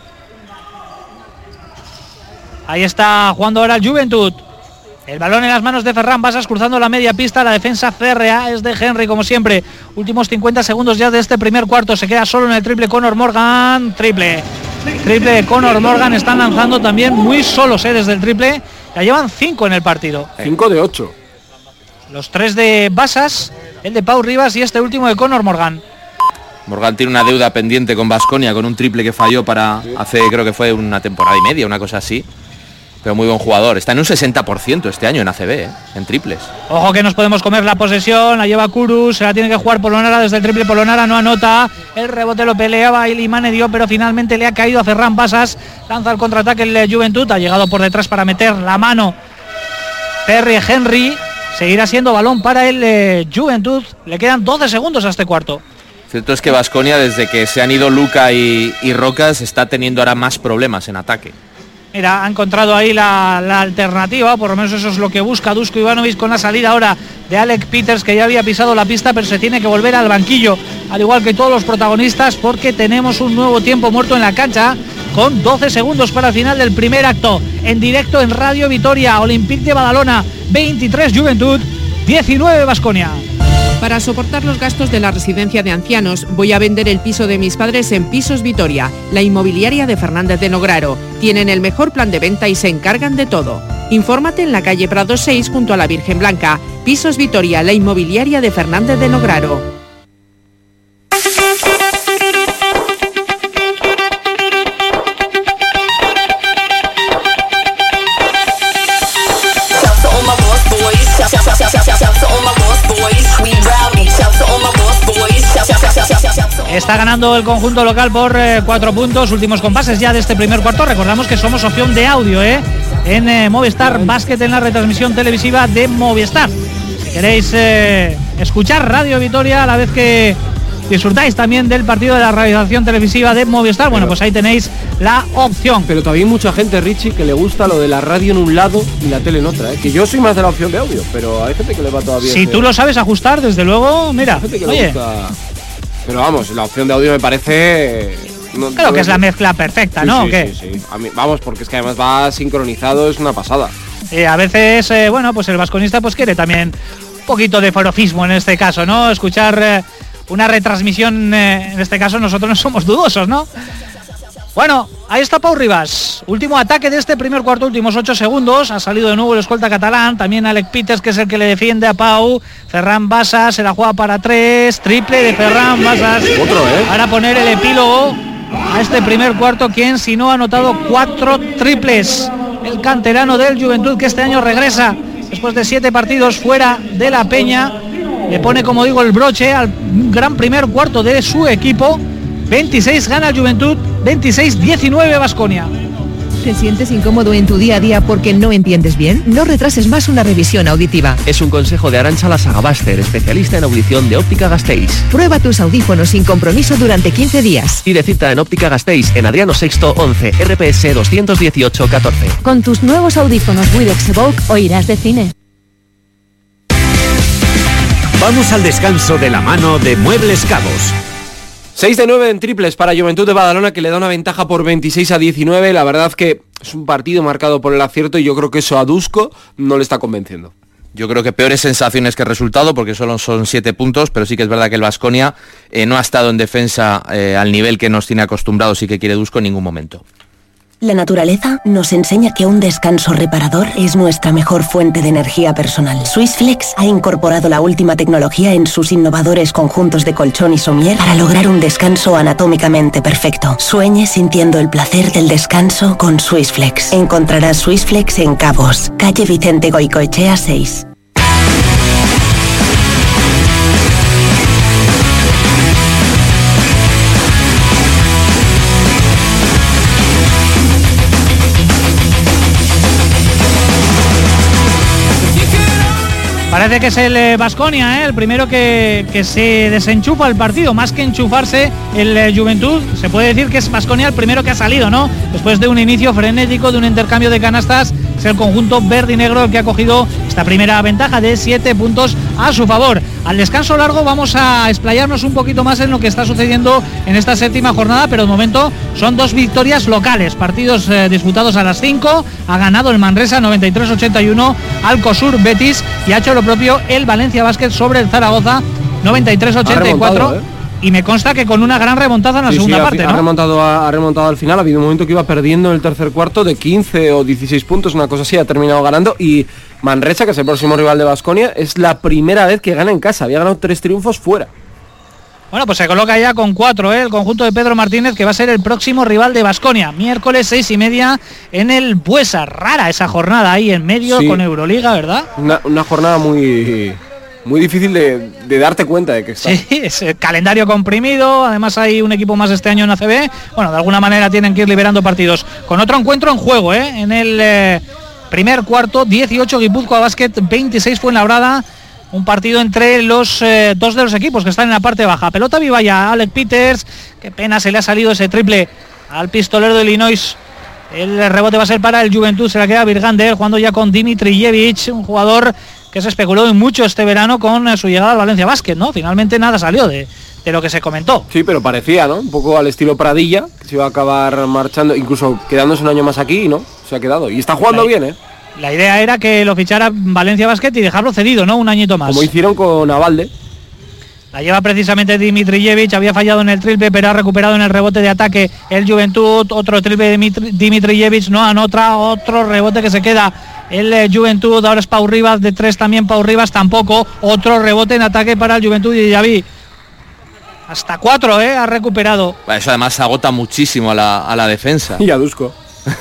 Ahí está jugando ahora el Juventud. El balón en las manos de Ferran Basas, cruzando la media pista, la defensa férrea es de Henry como siempre. Últimos 50 segundos ya de este primer cuarto, se queda solo en el triple Conor Morgan, triple de Conor Morgan, están lanzando también muy solos desde el triple, ya llevan 5 en el partido. 5 de 8. Los 3 de Basas, el de Pau Rivas y este último de Conor Morgan. Morgan tiene una deuda pendiente con Baskonia, con un triple que falló hace, creo que fue una temporada y media, una cosa así. Pero muy buen jugador, está en un 60% este año en ACB, en triples. Ojo que nos podemos comer la posesión, la lleva Kurus, se la tiene que jugar Polonara desde el triple, Polonara no anota, el rebote lo peleaba y Limane dio, pero finalmente le ha caído a Ferran Basas, lanza el contraataque el Juventud, ha llegado por detrás para meter la mano Perry Henry, seguirá siendo balón para el Juventud, le quedan 12 segundos a este cuarto. Cierto es que Baskonia, desde que se han ido Luka y Rocas, está teniendo ahora más problemas en ataque. Mira, ha encontrado ahí la alternativa, por lo menos eso es lo que busca Dusko Ivanovic con la salida ahora de Alec Peters, que ya había pisado la pista, pero se tiene que volver al banquillo, al igual que todos los protagonistas, porque tenemos un nuevo tiempo muerto en la cancha, con 12 segundos para el final del primer acto, en directo en Radio Vitoria, Olympique de Badalona, 23 Juventud, 19 Baskonia. Para soportar los gastos de la residencia de ancianos, voy a vender el piso de mis padres en Pisos Vitoria, la inmobiliaria de Fernández de Nograro. Tienen el mejor plan de venta y se encargan de todo. Infórmate en la calle Prado 6 junto a la Virgen Blanca. Pisos Vitoria, la inmobiliaria de Fernández de Nograro. Está ganando el conjunto local por 4 puntos, últimos compases ya de este primer cuarto. Recordamos que somos opción de audio en Movistar Basket, en la retransmisión televisiva de Movistar. Si queréis escuchar Radio Vitoria a la vez que disfrutáis también del partido de la realización televisiva de Movistar, bueno, pues ahí tenéis la opción. Pero todavía hay mucha gente, Richie, que le gusta lo de la radio en un lado y la tele en otra, que yo soy más de la opción de audio, pero hay gente que le va todavía. Si tú lo sabes ajustar, desde luego, mira, oye. Pero vamos, la opción de audio me parece... Creo que es la mezcla perfecta, ¿no? Sí. A mí, vamos, porque es que además va sincronizado, es una pasada. A veces, bueno, pues el vasconista pues quiere también un poquito de forofismo en este caso, ¿no? Escuchar una retransmisión, en este caso nosotros no somos dudosos, ¿no? Bueno, ahí está Pau Ribas. Último ataque de este primer cuarto, últimos 8 segundos. Ha salido de nuevo el escolta catalán. También Alec Peters, que es el que le defiende a Pau. Ferran Basas se la juega para 3. Triple de Ferran Basas. Para poner el epílogo a este primer cuarto, quien si no ha anotado 4 triples. El canterano del Juventud, que este año regresa después de 7 partidos fuera de la Peña. Le pone, como digo, el broche al gran primer cuarto de su equipo. 26 gana el Juventud, 26-19 Baskonia. ¿Te sientes incómodo en tu día a día porque no entiendes bien? No retrases más una revisión auditiva. Es un consejo de Arantxa Lasagabaster, especialista en audición de Óptica Gasteiz. Prueba tus audífonos sin compromiso durante 15 días. Pide cita en Óptica Gasteiz, en Adriano Sexto 11, RPS 218 14. Con tus nuevos audífonos Widex Evoque oirás de cine. Vamos al descanso de la mano de Muebles Cabos. 6 de 9 en triples para Juventud de Badalona, que le da una ventaja por 26-19. La verdad que es un partido marcado por el acierto y yo creo que eso a Dusko no le está convenciendo. Yo creo que peores sensaciones que resultado, porque solo son 7 puntos, pero sí que es verdad que el Baskonia no ha estado en defensa al nivel que nos tiene acostumbrados y que quiere Dusko en ningún momento. La naturaleza nos enseña que un descanso reparador es nuestra mejor fuente de energía personal. Swissflex ha incorporado la última tecnología en sus innovadores conjuntos de colchón y somier para lograr un descanso anatómicamente perfecto. Sueñe sintiendo el placer del descanso con Swissflex. Encontrarás Swissflex en Cabos, calle Vicente Goicoechea 6. Parece que es el Baskonia, el primero que se desenchufa el partido, más que enchufarse el Juventud. Se puede decir que es Baskonia el primero que ha salido, ¿no? Después de un inicio frenético, de un intercambio de canastas, es el conjunto verde y negro el que ha cogido esta primera ventaja de 7 puntos a su favor. Al descanso largo vamos a explayarnos un poquito más en lo que está sucediendo en esta séptima jornada, pero de momento son 2 victorias locales, partidos disputados a las 5. Ha ganado el Manresa 93-81 al COSUR Betis y ha hecho lo propio el Valencia Basket sobre el Zaragoza 93-84. Y me consta que con una gran remontada en la segunda parte, ¿no? Ha remontado al final. Ha habido un momento que iba perdiendo en el tercer cuarto de 15 o 16 puntos, una cosa así, ha terminado ganando. Y Manresa, que es el próximo rival de Baskonia, es la primera vez que gana en casa. Había ganado 3 triunfos fuera. Bueno, pues se coloca ya con 4, el conjunto de Pedro Martínez, que va a ser el próximo rival de Baskonia. Miércoles 6:30 en el Buesa. Rara esa jornada ahí en medio, sí, con Euroliga, ¿verdad? Una jornada muy difícil de darte cuenta de que está. Sí, es el calendario comprimido. Además hay un equipo más este año en ACB. Bueno, de alguna manera tienen que ir liberando partidos. Con otro encuentro en juego, en el primer cuarto, 18 Guipúzcoa Basket, 26 Fuenlabrada. Un partido entre los 2 de los equipos que están en la parte baja. Pelota viva ya, Alec Peters. Qué pena se le ha salido ese triple al pistolero de Illinois. El rebote va a ser para el Juventud. Se la queda Virgander jugando ya con Dimitrijevic, un jugador que se especuló mucho este verano con su llegada al Valencia Basket, ¿no? Finalmente nada salió de lo que se comentó. Sí, pero parecía, ¿no? Un poco al estilo Pradilla, que se iba a acabar marchando, incluso quedándose un año más aquí, ¿no? Se ha quedado. Y está jugando bien, ¿eh? La idea era que lo fichara Valencia Basket y dejarlo cedido, ¿no? Un añito más. Como hicieron con Avalde. La lleva precisamente Dimitrijevic, había fallado en el triple, pero ha recuperado en el rebote de ataque el Juventud. Otro triple de Dimitrijevic, no anota, otro rebote que se queda el Juventud. Ahora es Pau Ribas, de 3 también Pau Ribas, tampoco. Otro rebote en ataque para el Juventud y ya vi. Hasta 4, ha recuperado. Eso además agota muchísimo a la defensa. Y a Dusko.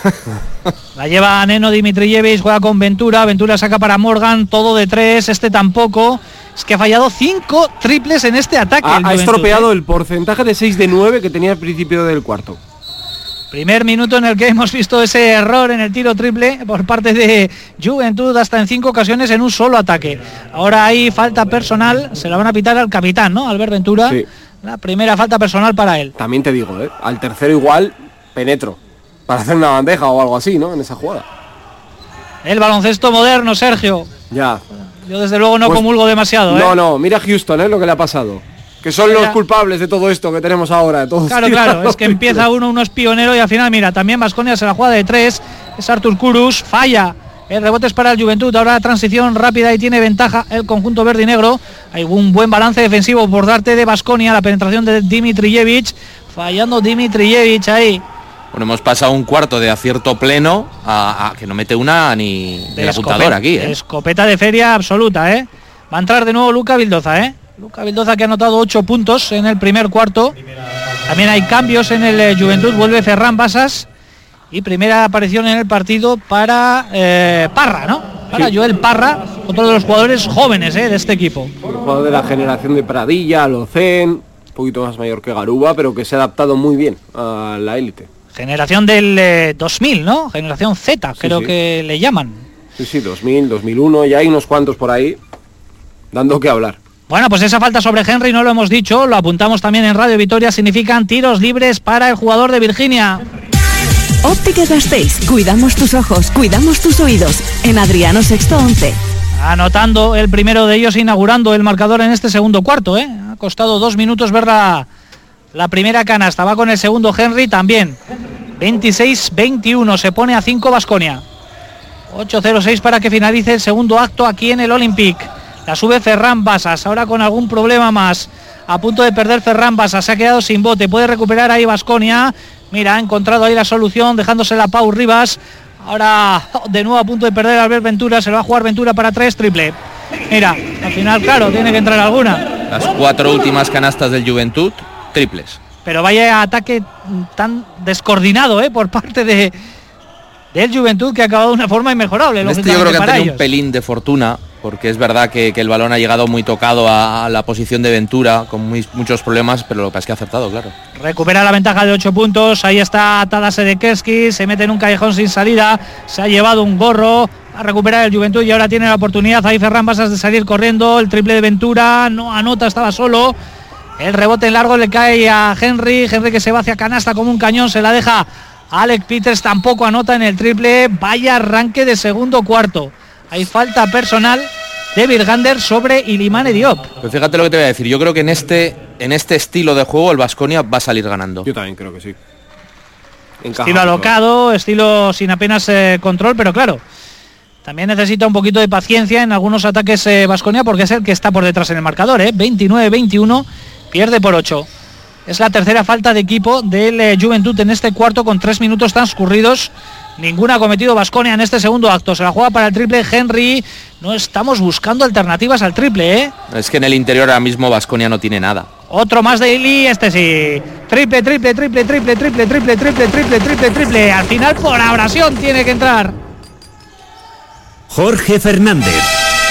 La lleva Neno Dimitrijevic, juega con Ventura saca para Morgan, todo de 3, este tampoco. Es que ha fallado 5 triples en este ataque. Ha estropeado el porcentaje de 6 de 9 que tenía al principio del cuarto. Primer minuto en el que hemos visto ese error en el tiro triple por parte de Juventud, hasta en 5 ocasiones en un solo ataque. Ahora hay falta personal, se la van a pitar al capitán, ¿no? Albert Ventura. Sí. La primera falta personal para él. También te digo, al tercero igual penetro para hacer una bandeja o algo así, ¿no? En esa jugada. El baloncesto moderno, Sergio. Ya. Yo desde luego no comulgo demasiado. No, mira Houston, lo que le ha pasado. Que son los culpables de todo esto que tenemos ahora. De todos claro, es que empieza uno es pionero y al final, mira, también Baskonia se la juega de 3. Es Artur Kurus, falla. El rebote es para el Juventud, ahora la transición rápida y tiene ventaja el conjunto verde y negro. Hay un buen balance defensivo por parte de Baskonia, la penetración de Dimitrijevic, fallando Dimitrijevic ahí. Bueno, hemos pasado un cuarto de acierto pleno a que no mete una ni el apuntador aquí, ¿eh? Escopeta de feria absoluta, ¿eh? Va a entrar de nuevo Luca Vildoza, ¿eh? Luca Vildoza, que ha anotado 8 puntos en el primer cuarto. También hay cambios en el Joventut, vuelve Ferran Basas y primera aparición en el partido para Parra, ¿no? Para Joel Parra, otro de los jugadores jóvenes de este equipo. Un jugador de la generación de Pradilla, Locén, un poquito más mayor que Garuba, pero que se ha adaptado muy bien a la élite. Generación del 2000, ¿no? Generación Z, creo que le llaman. Sí, 2000, 2001, ya hay unos cuantos por ahí dando que hablar. Bueno, pues esa falta sobre Henry no lo hemos dicho, lo apuntamos también en Radio Vitoria, significan tiros libres para el jugador de Virginia. Ópticas Gasteiz, cuidamos tus ojos, cuidamos tus oídos. En Adriano Sexto 11. Anotando el primero de ellos, inaugurando el marcador en este segundo cuarto, ¿eh? Ha costado 2 minutos ver la primera canasta. Va con el segundo Henry también. 26-21, se pone a 5 Baskonia. 8:06 para que finalice el segundo acto aquí en el Olympic. La sube Ferran Basas, ahora con algún problema más. A punto de perder Ferran Basas, se ha quedado sin bote. Puede recuperar ahí Baskonia. Mira, ha encontrado ahí la solución, dejándosela a Pau Rivas. Ahora de nuevo a punto de perder Albert Ventura, se lo va a jugar Ventura para 3, triple. Mira, al final, claro, tiene que entrar alguna. Las 4 últimas canastas del Joventut, triples. Pero vaya ataque tan descoordinado por parte del Joventut, que ha acabado de una forma inmejorable. Yo creo que han tenido un pelín de fortuna, porque es verdad que el balón ha llegado muy tocado a la posición de Ventura, con muchos problemas, pero lo que pasa es que ha acertado, claro. Recupera la ventaja de 8 puntos, ahí está Tadas Sedekerski, se mete en un callejón sin salida, se ha llevado un gorro, va a recuperar el Joventut y ahora tiene la oportunidad ahí Ferran Basas de salir corriendo, el triple de Ventura, no anota, estaba solo. El rebote en largo le cae a Henry que se va hacia canasta como un cañón, se la deja a Alec Peters, tampoco anota en el triple. Vaya arranque de segundo cuarto. Hay falta personal de Virgander sobre Ilimane Diop. Pues fíjate lo que te voy a decir, yo creo que en este estilo de juego el Baskonia va a salir ganando. Yo también creo que sí. Estilo alocado, estilo sin apenas control, pero claro, también necesita un poquito de paciencia en algunos ataques Baskonia, porque es el que está por detrás en el marcador, 29-21, pierde por 8. Es la tercera falta de equipo del Joventut en este cuarto con 3 minutos transcurridos. Ninguna ha cometido Baskonia en este segundo acto. Se la juega para el triple Henry. No estamos buscando alternativas al triple, Es que en el interior ahora mismo Baskonia no tiene nada. Otro más de Ili, este sí. Triple. Al final por abrasión tiene que entrar. Jorge Fernández.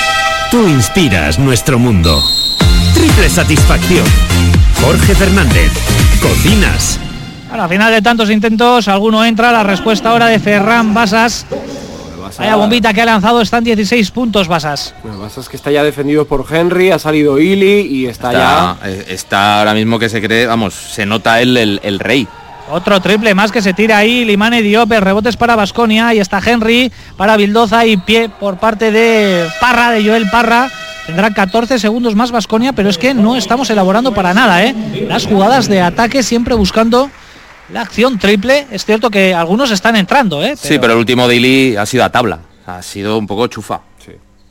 Tú inspiras nuestro mundo. Triple satisfacción. Jorge Fernández. Cocinas. Bueno, al final de tantos intentos, alguno entra. La respuesta ahora de Ferran Basas. Vaya bombita que ha lanzado, están 16 puntos Basas. Bueno, Basas que está ya defendido por Henry, ha salido Ili y está ahora mismo que se cree, vamos, se nota el rey. Otro triple más que se tira ahí, Ilimane Diop, rebotes para Baskonia, y está Henry para Vildoza y pie por parte de Parra, de Joel Parra. Tendrá 14 segundos más Baskonia, pero es que no estamos elaborando para nada, Las jugadas de ataque siempre buscando la acción triple. Es cierto que algunos están entrando, Sí, pero el último de Ili ha sido a tabla, ha sido un poco chufa. Sí.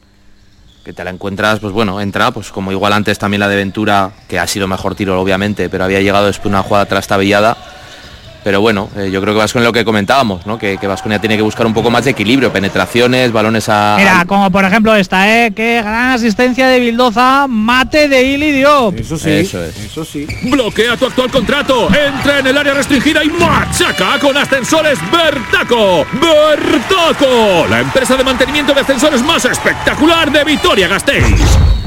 Que te la encuentras, pues bueno, entra, pues como igual antes también la de Ventura, que ha sido mejor tiro obviamente, pero había llegado después una jugada trastabillada. Pero bueno, yo creo que vas con lo que comentábamos, ¿no? Que Baskonia tiene que buscar un poco más de equilibrio, penetraciones, balones a... Mira, como por ejemplo esta, qué gran asistencia de Vildoza, mate de Ili Diop. Eso sí, eso sí. Bloquea tu actual contrato, entra en el área restringida y machaca con Ascensores Bertaco. ¡Bertaco! La empresa de mantenimiento de ascensores más espectacular de Vitoria-Gasteiz.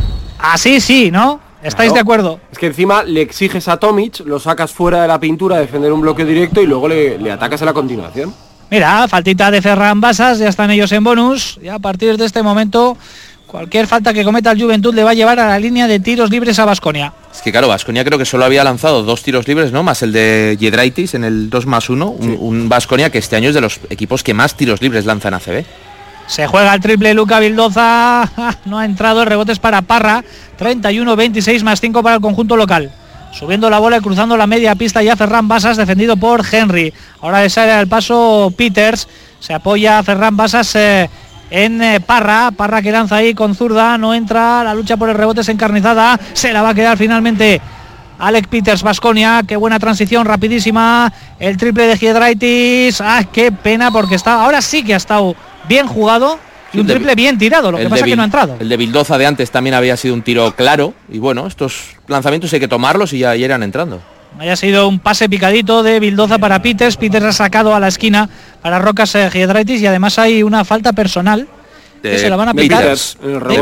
Así sí, ¿no? ¿Estáis de acuerdo? Es que encima le exiges a Tomic, lo sacas fuera de la pintura a defender un bloqueo directo y luego le atacas a la continuación. Mira, faltita de Ferran Basas, ya están ellos en bonus. Y a partir de este momento, cualquier falta que cometa el Joventut le va a llevar a la línea de tiros libres a Baskonia. Es que claro, Baskonia creo que solo había lanzado 2 tiros libres, ¿no? Más el de Giedraitis en el 2+1. Sí. Un Baskonia que este año es de los equipos que más tiros libres lanzan a ACB. Se juega el triple Luca Vildoza, no ha entrado, el rebote es para Parra, 31-26 más 5 para el conjunto local. Subiendo la bola y cruzando la media pista ya Ferran Basas, defendido por Henry. Ahora le sale al paso Peters, se apoya Ferran Basas en Parra que lanza ahí con zurda, no entra, la lucha por el rebote es encarnizada, se la va a quedar finalmente Alec Peters, Baskonia, qué buena transición, rapidísima, el triple de Giedraitis, qué pena porque ahora sí que ha estado bien jugado y un triple bien tirado, lo que pasa es que no ha entrado. El de Vildoza de antes también había sido un tiro claro y bueno, estos lanzamientos hay que tomarlos y ya irán entrando. Haya sido un pase picadito de Vildoza para Peters. Peters ha sacado a la esquina para Rocas Giedraitis y además hay una falta personal que se la van a pitar. Peters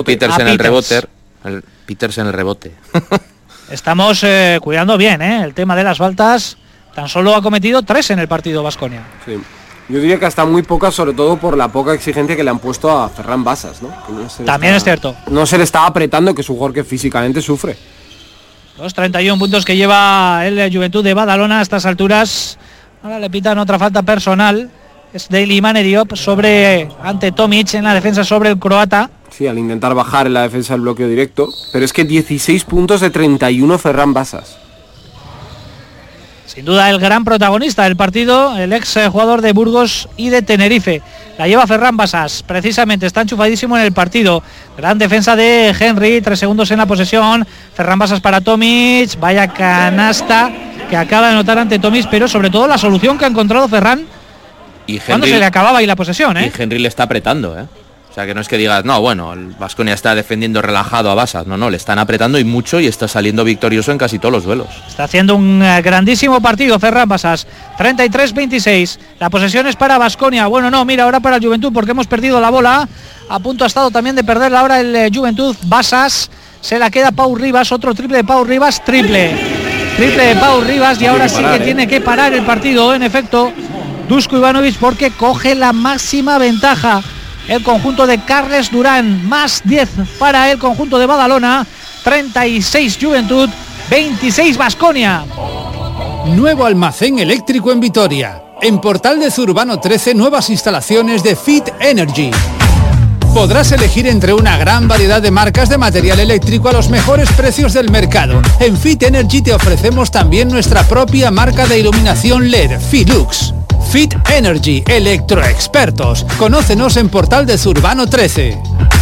en el rebote. Estamos cuidando bien el tema de las faltas. Tan solo ha cometido 3 en el partido Baskonia. Sí. Yo diría que hasta muy pocas, sobre todo por la poca exigencia que le han puesto a Ferran Basas, ¿no? También es cierto. No se le está apretando, que es un jugador que físicamente sufre. Los 31 puntos que lleva el Juventud de Badalona a estas alturas. Ahora le pitan otra falta personal. Es de Iliman Diop ante Tomic en la defensa sobre el croata. Sí, al intentar bajar en la defensa el bloqueo directo. Pero es que 16 puntos de 31 Ferran Basas. Sin duda el gran protagonista del partido, el ex jugador de Burgos y de Tenerife. La lleva Ferran Basas, precisamente, está enchufadísimo en el partido. Gran defensa de Henry, 3 segundos en la posesión. Ferran Basas para Tomic, vaya canasta que acaba de anotar ante Tomic, pero sobre todo la solución que ha encontrado Ferran cuando se le acababa ahí la posesión. Y Henry le está apretando, O sea, que no es que digas, no, bueno, el Baskonia está defendiendo relajado a Basas. No, le están apretando y mucho y está saliendo victorioso en casi todos los duelos. Está haciendo un grandísimo partido Ferran Basas. 33-26. La posesión es para Baskonia. Bueno, no, mira, ahora para el Juventud porque hemos perdido la bola. A punto ha estado también de perderla ahora el Juventud. Basas, se la queda Pau Rivas, otro triple de Pau Rivas, triple de Pau Rivas y ahora sí que tiene que parar el partido, en efecto, Dusko Ivanovic, porque coge la máxima ventaja el conjunto de Carles Durán, más 10 para el conjunto de Badalona, 36 Juventud, 26 Baskonia. Nuevo almacén eléctrico en Vitoria. En Portal de Zurbano 13, nuevas instalaciones de Fit Energy. Podrás elegir entre una gran variedad de marcas de material eléctrico a los mejores precios del mercado. En Fit Energy te ofrecemos también nuestra propia marca de iluminación LED, Filux. Fit Energy, electroexpertos. Conócenos en Portal de Zurbano 13.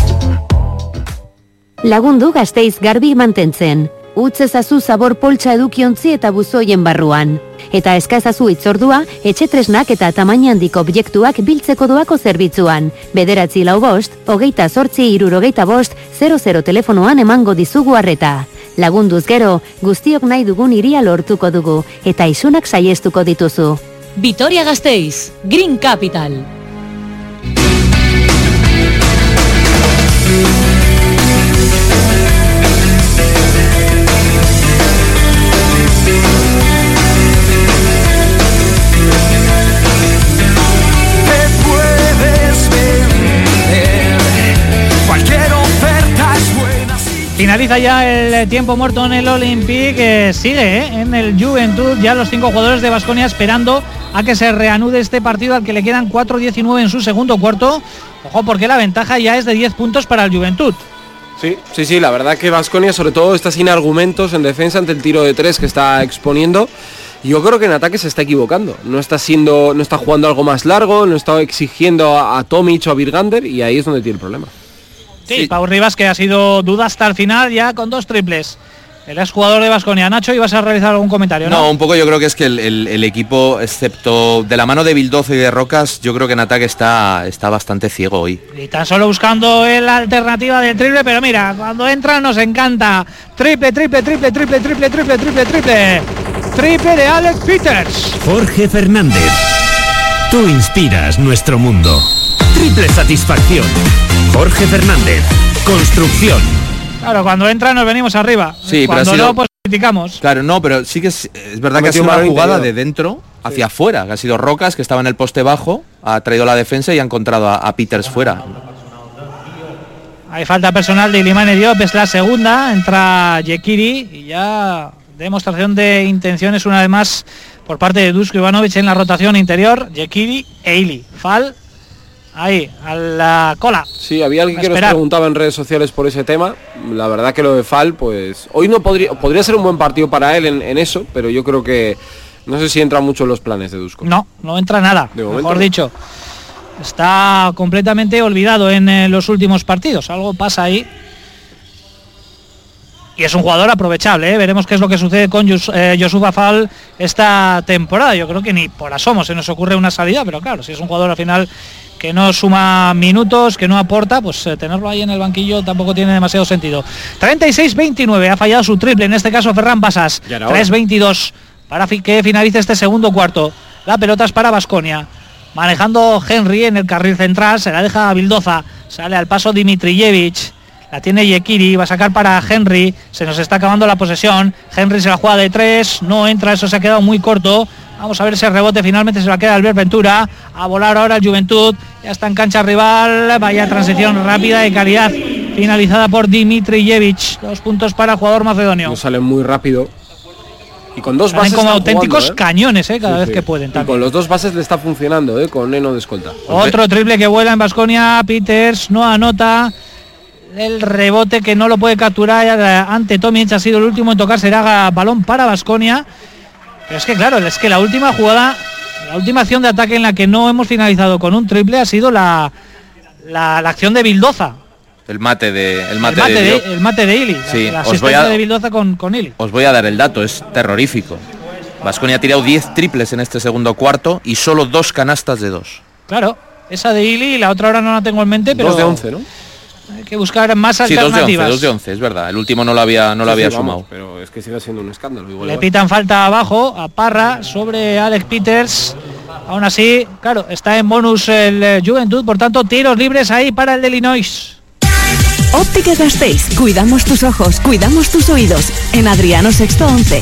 Lagundu Gasteiz garbi mantentzen. Utz ezazu zabor poltsa edukiontzi eta buzoien barruan. Eta eska ezazu itzordua, etxetresnak eta tamaina handiko objektuak biltzeko doako zerbitzuan. 945 28 00 telefonoan emango dizugu arreta. Lagunduz gero, guztiok nahi dugun hiria lortuko dugu, eta isunak saiestuko dituzu. Vitoria-Gasteiz, Green Capital. Finaliza ya el tiempo muerto en el Olympique, sigue en el Juventud, ya los 5 jugadores de Baskonia esperando a que se reanude este partido al que le quedan 4:19 en su segundo cuarto. Ojo, porque la ventaja ya es de 10 puntos para el Juventud. Sí, la verdad que Baskonia sobre todo está sin argumentos en defensa ante el tiro de 3 que está exponiendo. Yo creo que en ataque se está equivocando, no está jugando algo más largo, no está exigiendo a Tomic o a Virgander y ahí es donde tiene el problema. Sí, Pau Rivas, que ha sido duda hasta el final, ya con 2 triples. El exjugador de Baskonia. Nacho, ¿ibas a realizar algún comentario? No, un poco yo creo que es que el equipo, excepto de la mano de Vildoza y de Rocas, yo creo que en ataque está bastante ciego hoy. Y tan solo buscando la alternativa del triple, pero mira, cuando entra nos encanta. Triple de Alec Peters. Jorge Fernández. Tú inspiras nuestro mundo. Triple satisfacción. Jorge Fernández. Construcción. Claro, cuando entra nos venimos arriba. Sí, cuando pero no, pues criticamos. Claro, no, pero sí que es verdad que ha sido una jugada de dentro hacia afuera, que ha sido Rocas, que estaba en el poste bajo, ha traído la defensa y ha encontrado a Peters fuera. Hay falta personal de Iliman Diop, es la segunda, entra Yekiri y ya demostración de intenciones una vez más por parte de Dusko Ivanovic en la rotación interior. Yekiri e Ili. Fal ahí, a la cola. Sí, había alguien que nos preguntaba en redes sociales por ese tema. La verdad que lo de Fal, pues hoy no podría ser un buen partido para él en eso, pero yo creo que no sé si entra mucho en los planes de Dusko. No entra nada, mejor dicho. Está completamente olvidado en los últimos partidos. Algo pasa ahí. y es un jugador aprovechable, ¿eh? Veremos qué es lo que sucede con Youssouf Afal esta temporada. Yo creo que ni por asomo se nos ocurre una salida, pero claro, si es un jugador al final que no suma minutos, que no aporta, pues tenerlo ahí en el banquillo tampoco tiene demasiado sentido. 36-29, ha fallado su triple, en este caso Ferran Bassas. 3-22 para que finalice este segundo cuarto. La pelota es para Baskonia, manejando Henry en el carril central, se la deja a Vildoza, sale al paso Dimitrijevic, la tiene Yekiri, va a sacar para Henry, se nos está acabando la posesión, Henry se la juega de 3, no entra, eso se ha quedado muy corto. Vamos a ver ese rebote, finalmente se la queda Albert Ventura, a volar ahora el Juventud, ya está en cancha rival, vaya transición rápida de calidad, finalizada por Dimitrijevic, 2 puntos para el jugador macedonio. Nos salen muy rápido. Y con dos Salen bases como auténticos jugando, cañones, cada vez que pueden. Y con los dos bases le está funcionando, con Neno de escolta. Otro triple que vuela en Baskonia, Peters no anota. El rebote que no lo puede capturar ante Tomic, ha sido el último en tocar, será balón para Baskonia. Pero es que claro, es que la última jugada, la última acción de ataque en la que no hemos finalizado con un triple ha sido la acción de Vildoza. El mate de Ili. Sí, la asistencia de Vildoza con Ili. Os voy a dar el dato, es terrorífico. Baskonia ha tirado 10 triples en este segundo cuarto y solo 2 canastas de 2. Claro, esa de Ili y la otra ahora no la tengo en mente, pero 2 de 11, ¿no? Hay que buscar más alternativas. 2 de 11, es verdad. El último no lo había sumado. Vamos, pero es que sigue siendo un escándalo. Le pitan falta abajo a Parra sobre Alex Peters. Aún así, claro, está en bonus el Juventud, por tanto, tiros libres ahí para el de Illinois. Ópticas Gasteiz, cuidamos tus ojos, cuidamos tus oídos. En Adriano Sexto 11.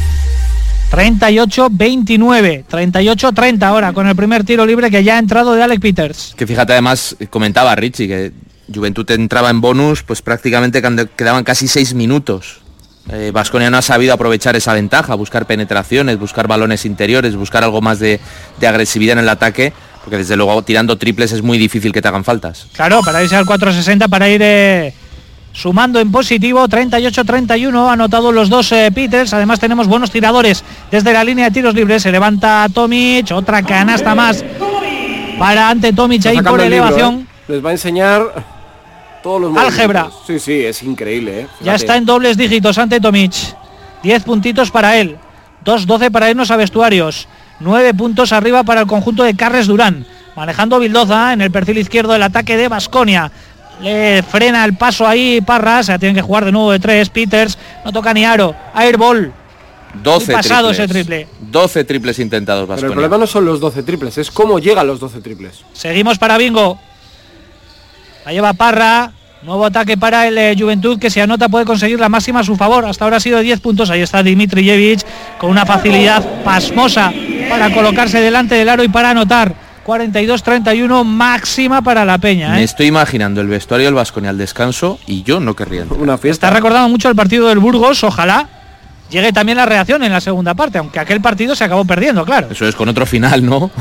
38-29, 38-30 ahora con el primer tiro libre que ya ha entrado de Alex Peters. Que fíjate, además, comentaba Richie que Juventud entraba en bonus, pues prácticamente quedaban casi 6 minutos. Baskonia no ha sabido aprovechar esa ventaja, buscar penetraciones, buscar balones interiores, buscar algo más de agresividad en el ataque, porque desde luego tirando triples es muy difícil que te hagan faltas. Claro, para irse al 4.60, para ir sumando en positivo. 38-31, ha anotado los dos Peters. Además tenemos buenos tiradores desde la línea de tiros libres. Se levanta Tomic, otra canasta más para Ante Tomic ahí por elevación. Les va a enseñar todos los álgebra. Sí, es increíble. Ya está en dobles dígitos Ante Tomic. 10 puntitos para él, 2-12 para irnos a vestuarios, 9 puntos arriba para el conjunto de Carles Durán. Manejando Vildoza en el perfil izquierdo del ataque de Baskonia. Le frena el paso ahí Parra, se tienen que jugar de nuevo de 3. Peters no toca ni aro. Airball. 12 pasado triples. ese triple. 12 triples intentados Baskonia. Pero el problema no son los 12 triples, es cómo llegan los 12 triples. Seguimos para Bingo. La lleva Parra. Nuevo ataque para el Juventud, que si anota puede conseguir la máxima a su favor. Hasta ahora ha sido de 10 puntos. Ahí está Dimitrijevic con una facilidad pasmosa para colocarse delante del aro y para anotar. 42-31 máxima para la Peña. Me estoy imaginando el vestuario del Baskonia al descanso y yo no querría entrar. Una fiesta. Está recordando mucho el partido del Burgos. Ojalá llegue también la reacción en la segunda parte, aunque aquel partido se acabó perdiendo, claro. Eso es, con otro final, ¿no?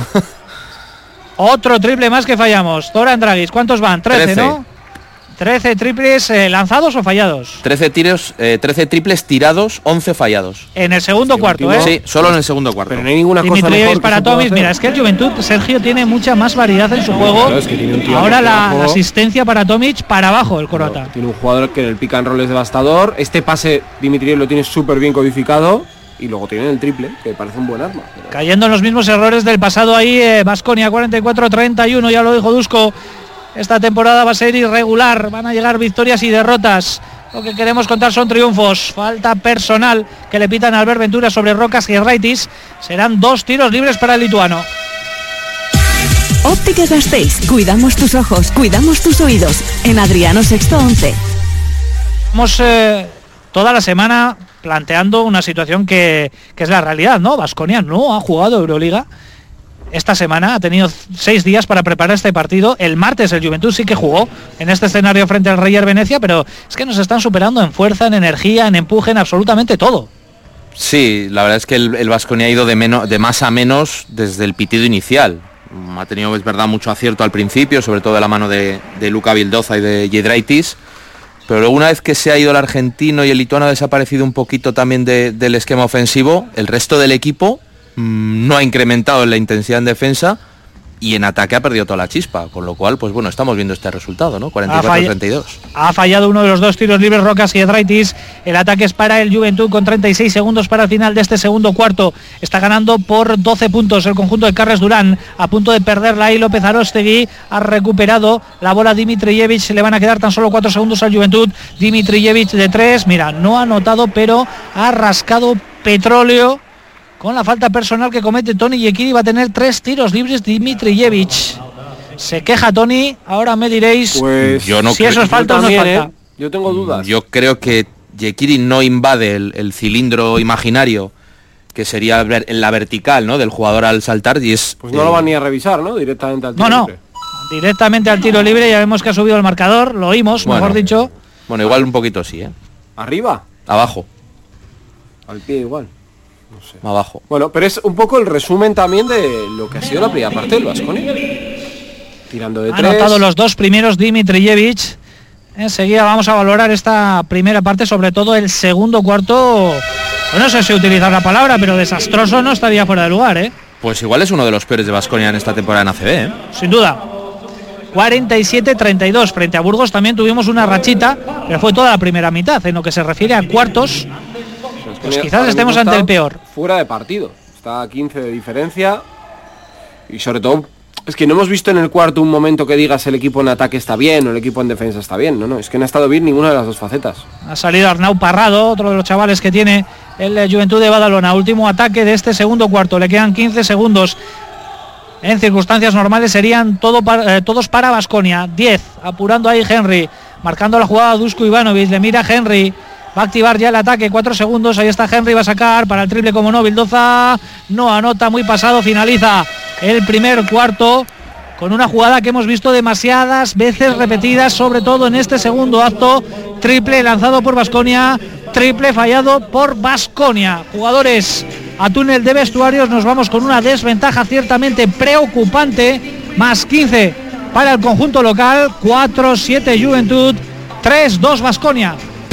Otro triple más que fallamos. Zoran Dragic, ¿cuántos van? 13, ¿no? 13 triples lanzados o fallados. 13 triples tirados, 11 fallados. En el segundo cuarto, ¿eh? Sí, solo en el segundo cuarto. Pero no hay ninguna cosa mejor para Tomic. Mira, es que el Juventud, Sergio, tiene mucha más variedad en su juego. Claro, es que tiene un tío ahora la asistencia para Tomic para abajo, el croata. Tiene un jugador que en el pick and roll es devastador. Este pase Dimitrijevic lo tiene súper bien codificado. Y luego tiene el triple, que parece un buen arma. Pero... Cayendo en los mismos errores del pasado ahí, Baskonia 44-31, ya lo dijo Dusko. Esta temporada va a ser irregular, van a llegar victorias y derrotas. Lo que queremos contar son triunfos. Falta personal que le pitan a Albert Ventura sobre Rocas Giedraitis. Serán 2 tiros libres para el lituano. Ópticas Gasteiz, cuidamos tus ojos, cuidamos tus oídos. En Adriano Sexto 11. Vamos toda la semana planteando una situación que es la realidad, ¿no? Baskonia no ha jugado Euroliga. Esta semana ha tenido 6 días para preparar este partido. El martes el Juventud sí que jugó en este escenario frente al Reyer Venecia, pero es que nos están superando en fuerza, en energía, en empuje, en absolutamente todo. Sí, la verdad es que el Baskonia ha ido de más a menos desde el pitido inicial. Ha tenido, es verdad, mucho acierto al principio, sobre todo de la mano de Luka Vildoza y de Giedraitis, pero luego una vez que se ha ido el argentino y el lituano ha desaparecido un poquito también del esquema ofensivo, el resto del equipo no ha incrementado en la intensidad en defensa y en ataque ha perdido toda la chispa, con lo cual, pues bueno, estamos viendo este resultado, ¿no? 44-32. Ha fallado uno de los dos tiros libres Rocas Giedraitis. El ataque es para el Juventud con 36 segundos para el final de este segundo cuarto. Está ganando por 12 puntos el conjunto de Carles Durán, a punto de perderla ahí López Arostegui. Ha recuperado la bola Dimitrijevic, le van a quedar tan solo 4 segundos al Juventud. Dimitrijevic de 3, mira, no ha anotado, pero ha rascado petróleo con la falta personal que comete Toni Yekini. Va a tener 3 tiros libres Dimitrijevic. Se queja Toni, ahora me diréis pues yo no si eso es falta o no es falta. Yo tengo dudas. Yo creo que Yekini no invade el cilindro imaginario que sería la vertical, ¿no?, del jugador al saltar, y es... Pues no lo van ni a revisar, ¿no? Directamente al tiro libre. Directamente al tiro libre. Ya vemos que ha subido el marcador, lo oímos, bueno, mejor dicho. Bueno, igual un poquito sí, ¿eh? ¿Arriba? Abajo. Al pie igual. No sé. Abajo. Bueno, pero es un poco el resumen también de lo que ha sido la primera parte del Baskonia. Tirando de 3. Ha anotado los 2 primeros Dimitrijevic. Enseguida vamos a valorar esta primera parte, sobre todo el segundo cuarto. Bueno, no sé si utilizar la palabra, pero desastroso no estaría fuera de lugar, ¿eh? Pues igual es uno de los peores de Baskonia en esta temporada en ACB, ¿eh? Sin duda. 47-32. Frente a Burgos también tuvimos una rachita, pero fue toda la primera mitad. En lo que se refiere a cuartos, pues quizás estemos ante el peor. Fuera de partido. Está a 15 de diferencia. Y sobre todo, es que no hemos visto en el cuarto un momento que digas el equipo en ataque está bien o el equipo en defensa está bien. No, es que no ha estado bien ninguna de las dos facetas. Ha salido Arnau Parrado, otro de los chavales que tiene el Juventud de Badalona. Último ataque de este segundo cuarto. Le quedan 15 segundos. En circunstancias normales serían todos para Baskonia. 10, apurando ahí Henry, marcando la jugada Dusko Ivanovic. Le mira Henry, va a activar ya el ataque. 4 segundos, ahí está Henry, va a sacar para el triple como no. Vildoza no anota, muy pasado. Finaliza el primer cuarto con una jugada que hemos visto demasiadas veces repetidas, sobre todo en este segundo acto. Triple lanzado por Baskonia, triple fallado por Baskonia. Jugadores a túnel de vestuarios, nos vamos con una desventaja ciertamente preocupante. Más 15 para el conjunto local, 4-7 Juventud, 3-2 Baskonia.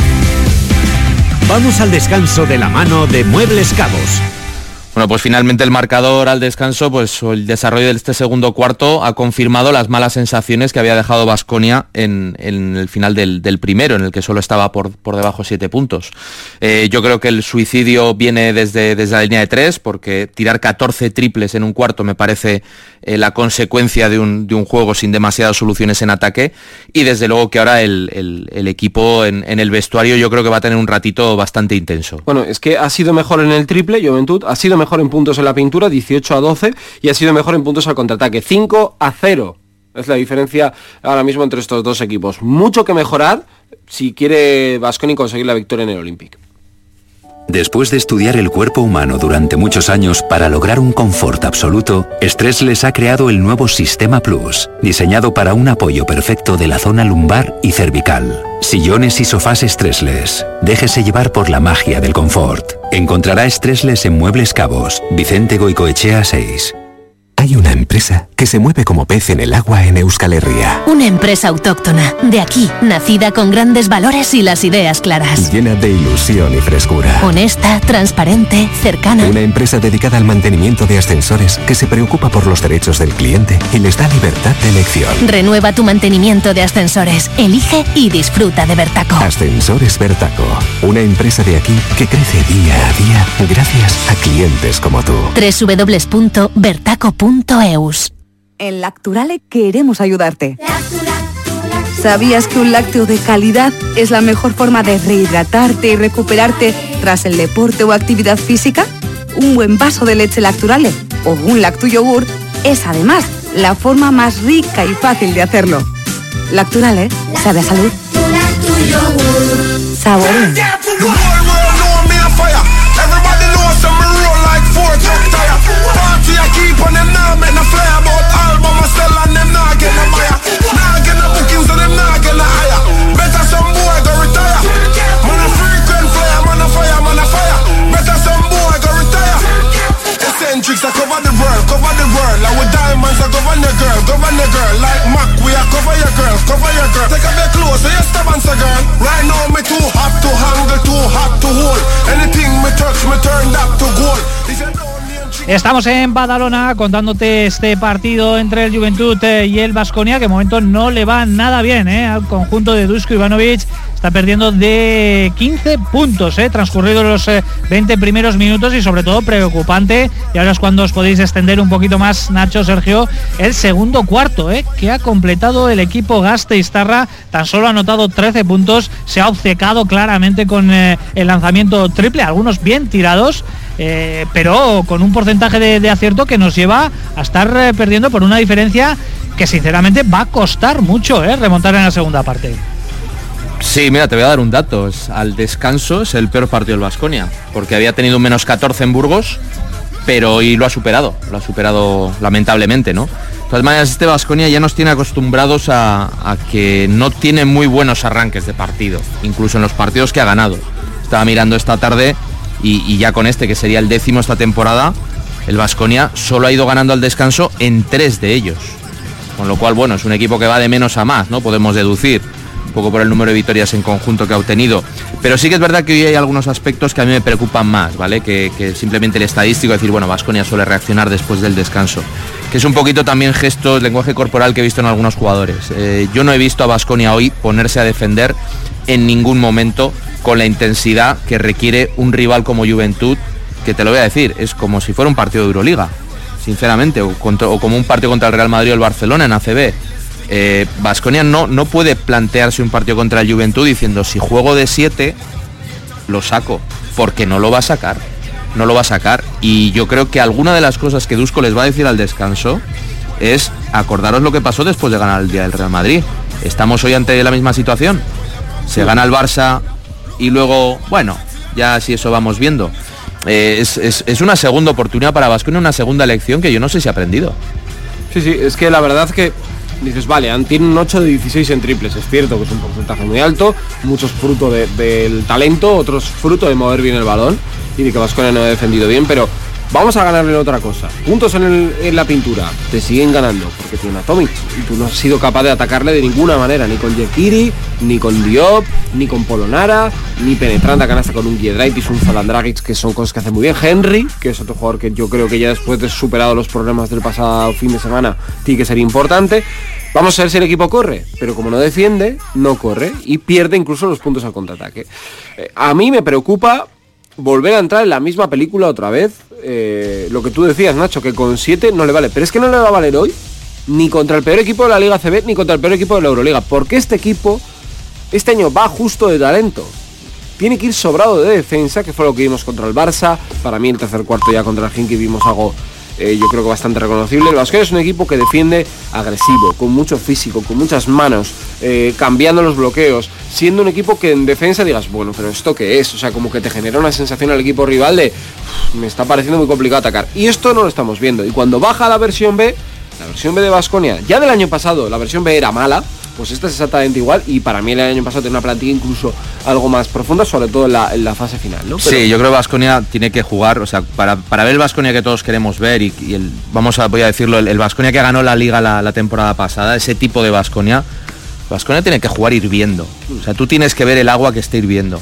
Vamos al descanso de la mano de Muebles Cabos. Bueno, pues finalmente el marcador al descanso, pues el desarrollo de este segundo cuarto ha confirmado las malas sensaciones que había dejado Baskonia en el final del primero, en el que solo estaba por debajo 7 puntos. Yo creo que el suicidio viene desde la línea de 3, porque tirar 14 triples en un cuarto me parece la consecuencia de un juego sin demasiadas soluciones en ataque, y desde luego que ahora el equipo en el vestuario yo creo que va a tener un ratito bastante intenso. Bueno, es que ha sido mejor en el triple, Juventud, ha sido mejor en puntos en la pintura, 18-12, y ha sido mejor en puntos al contraataque, 5-0. Es la diferencia ahora mismo entre estos dos equipos. Mucho que mejorar si quiere Baskonia conseguir la victoria en el Olympic. Después de estudiar el cuerpo humano durante muchos años para lograr un confort absoluto, Stressless ha creado el nuevo Sistema Plus, diseñado para un apoyo perfecto de la zona lumbar y cervical. Sillones y sofás Stressless. Déjese llevar por la magia del confort. Encontrará Stressless en Muebles Cabos, Vicente Goicoechea 6. Hay una empresa que se mueve como pez en el agua en Euskal Herria. Una empresa autóctona, de aquí, nacida con grandes valores y las ideas claras. Llena de ilusión y frescura. Honesta, transparente, cercana. Una empresa dedicada al mantenimiento de ascensores que se preocupa por los derechos del cliente y les da libertad de elección. Renueva tu mantenimiento de ascensores. Elige y disfruta de Bertaco. Ascensores Bertaco. Una empresa de aquí que crece día a día gracias a clientes como tú. www.bertaco.eus. En Lacturale queremos ayudarte. ¿Sabías que un lácteo de calidad es la mejor forma de rehidratarte y recuperarte tras el deporte o actividad física? Un buen vaso de leche Lacturale o un lactoyogur es además la forma más rica y fácil de hacerlo. Lacturale sabe a salud. Saborea. Keep on them now, make no flare about album I sell and them not get no buyer. Now get no bookings and them not get no higher. Better some boy go retire. Man a frequent flyer, man a fire. Better some boy go retire. Eccentrics I cover the world. Like with diamonds I govern the girl. Like Mac we are cover your girl. Take a bit close, so you stubborn so girl. Right now me too hot to handle, too hot to hold. Anything me touch, me turn that to gold. If you don't Estamos en Badalona contándote este partido entre el Juventud y el Baskonia, que de momento no le va nada bien al conjunto de Dusko Ivanovic. Está perdiendo de 15 puntos transcurridos los 20 primeros minutos, y sobre todo preocupante, y ahora es cuando os podéis extender un poquito más, Nacho, Sergio, el segundo cuarto que ha completado el equipo gasteiztarra. Tan solo ha anotado 13 puntos, se ha obcecado claramente con el lanzamiento triple, algunos bien tirados, pero con un porcentaje de acierto que nos lleva a estar perdiendo por una diferencia que sinceramente va a costar mucho remontar en la segunda parte. Sí, mira, te voy a dar un dato. Al descanso es el peor partido del Baskonia, porque había tenido un menos 14 en Burgos, pero hoy lo ha superado lamentablemente, ¿no? De todas maneras, este Baskonia ya nos tiene acostumbrados a que no tiene muy buenos arranques de partido, incluso en los partidos que ha ganado. Estaba mirando esta tarde y ya con este, que sería el 10º esta temporada, el Baskonia solo ha ido ganando al descanso en 3 de ellos. Con lo cual, bueno, es un equipo que va de menos a más, ¿no? Podemos deducir un poco por el número de victorias en conjunto que ha obtenido. Pero sí que es verdad que hoy hay algunos aspectos que a mí me preocupan más, ¿vale? Que simplemente el estadístico, decir, bueno, Baskonia suele reaccionar después del descanso. Que es un poquito también gestos, lenguaje corporal que he visto en algunos jugadores. Yo no he visto a Baskonia hoy ponerse a defender en ningún momento con la intensidad que requiere un rival como Juventud, que te lo voy a decir, es como si fuera un partido de Euroliga, sinceramente, o como un partido contra el Real Madrid o el Barcelona en ACB. Baskonia no puede plantearse un partido contra el Juventud diciendo, si juego de 7 lo saco, porque no lo va a sacar. Y yo creo que alguna de las cosas que Dusko les va a decir al descanso es, acordaros lo que pasó después de ganar el día del Real Madrid. Estamos hoy ante la misma situación, se gana el Barça y luego, bueno, ya si eso vamos viendo. Es una segunda oportunidad para Baskonia, una segunda lección que yo no sé si ha aprendido. Sí, es que la verdad que dices, vale, tienen un 8 de 16 en triples, es cierto que es un porcentaje muy alto, muchos fruto del talento, otros fruto de mover bien el balón y de que Baskonia no ha defendido bien, pero vamos a ganarle otra cosa. Puntos en la pintura, te siguen ganando porque tiene a Tomic y tú no has sido capaz de atacarle de ninguna manera, ni con Jekiri, ni con Diop, ni con Polonara, ni penetrando a canasta con un Giedraitis, un Zalandragic, que son cosas que hace muy bien. Henry, que es otro jugador que yo creo que ya después de superado los problemas del pasado fin de semana tiene que ser importante. Vamos a ver si el equipo corre, pero como no defiende, no corre y pierde incluso los puntos al contraataque. A mí me preocupa volver a entrar en la misma película otra vez. Lo que tú decías, Nacho, que con 7 no le vale, pero es que no le va a valer hoy ni contra el peor equipo de la Liga CB ni contra el peor equipo de la Euroliga, porque este equipo este año va justo de talento, tiene que ir sobrado de defensa, que fue lo que vimos contra el Barça. Para mí el tercer cuarto ya contra el Hinky vimos algo yo creo que bastante reconocible. El Baskonia es un equipo que defiende agresivo, con mucho físico, con muchas manos, cambiando los bloqueos, siendo un equipo que en defensa digas, bueno, pero ¿esto qué es? O sea, como que te genera una sensación al equipo rival de, me está pareciendo muy complicado atacar. Y esto no lo estamos viendo. Y cuando baja la versión B de Baskonia, ya del año pasado la versión B era mala, pues esta es exactamente igual, y para mí el año pasado tenía una plantilla incluso algo más profunda, sobre todo en la fase final, ¿no? Pero sí, yo creo que Baskonia tiene que jugar, o sea, para ver el Baskonia que todos queremos ver voy a decirlo, el Baskonia que ganó la Liga la temporada pasada, ese tipo de Baskonia tiene que jugar hirviendo. O sea, tú tienes que ver el agua que está hirviendo.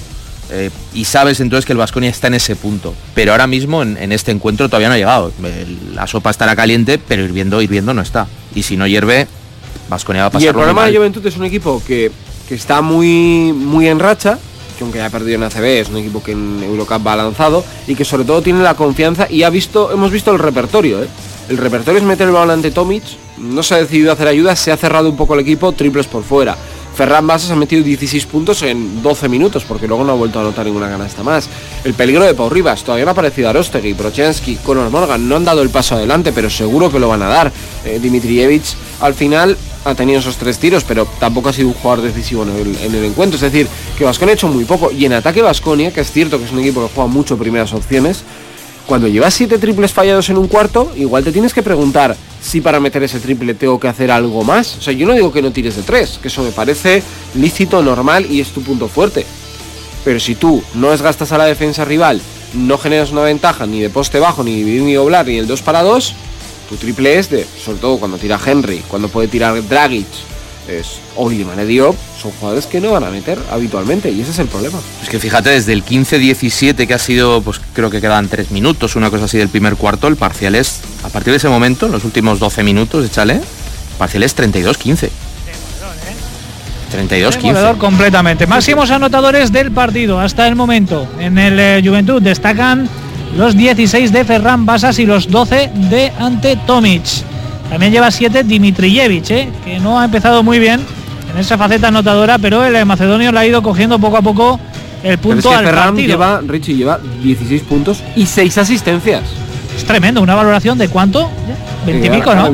Y sabes entonces que el Baskonia está en ese punto, pero ahora mismo en este encuentro todavía no ha llegado. La sopa estará caliente, pero hirviendo no está, y si no hierve, Baskonia va a pasar. Y el problema de Juventud es un equipo que está muy en racha, que aunque haya perdido en ACB, es un equipo que en Eurocup va lanzado y que sobre todo tiene la confianza y hemos visto el repertorio. El repertorio es meter el balón ante Tomic, no se ha decidido hacer ayuda, se ha cerrado un poco el equipo, triples por fuera. Ferran Basas ha metido 16 puntos en 12 minutos, porque luego no ha vuelto a anotar ninguna canasta más. El peligro de Pau Ribas, todavía no ha aparecido Arostegui, Brochenski, Conor Morgan, no han dado el paso adelante, pero seguro que lo van a dar. Dimitrijevic al final ha tenido esos 3 tiros, pero tampoco ha sido un jugador decisivo en el encuentro. Es decir, que Baskonia ha hecho muy poco, y en ataque Baskonia, que es cierto que es un equipo que juega mucho primeras opciones, cuando llevas 7 triples fallados en un cuarto, igual te tienes que preguntar si para meter ese triple tengo que hacer algo más. O sea, yo no digo que no tires de 3, que eso me parece lícito, normal y es tu punto fuerte. Pero si tú no desgastas a la defensa rival, no generas una ventaja ni de poste bajo, ni dividir ni doblar, ni el 2 para 2, tu triple es de, sobre todo cuando tira Henry, cuando puede tirar Dragic, o Iliman Diop, son jugadores que no van a meter habitualmente, y ese es el problema. Es que fíjate, desde el 15-17, que ha sido, pues creo que quedan 3 minutos, una cosa así del primer cuarto, el parcial es, a partir de ese momento, los últimos 12 minutos, échale, parcial es 32-15. 32-15. Completamente. Máximos anotadores del partido hasta el momento. En el Juventud destacan los 16 de Ferran Basas y los 12 de Ante Tomic. También lleva 7 Dimitrijevic, que no ha empezado muy bien en esa faceta anotadora, pero el macedonio le ha ido cogiendo poco a poco el punto al Ferran partido. lleva 16 puntos y 6 asistencias. Es tremendo, una valoración de ¿cuánto? 20 y pico, ¿no?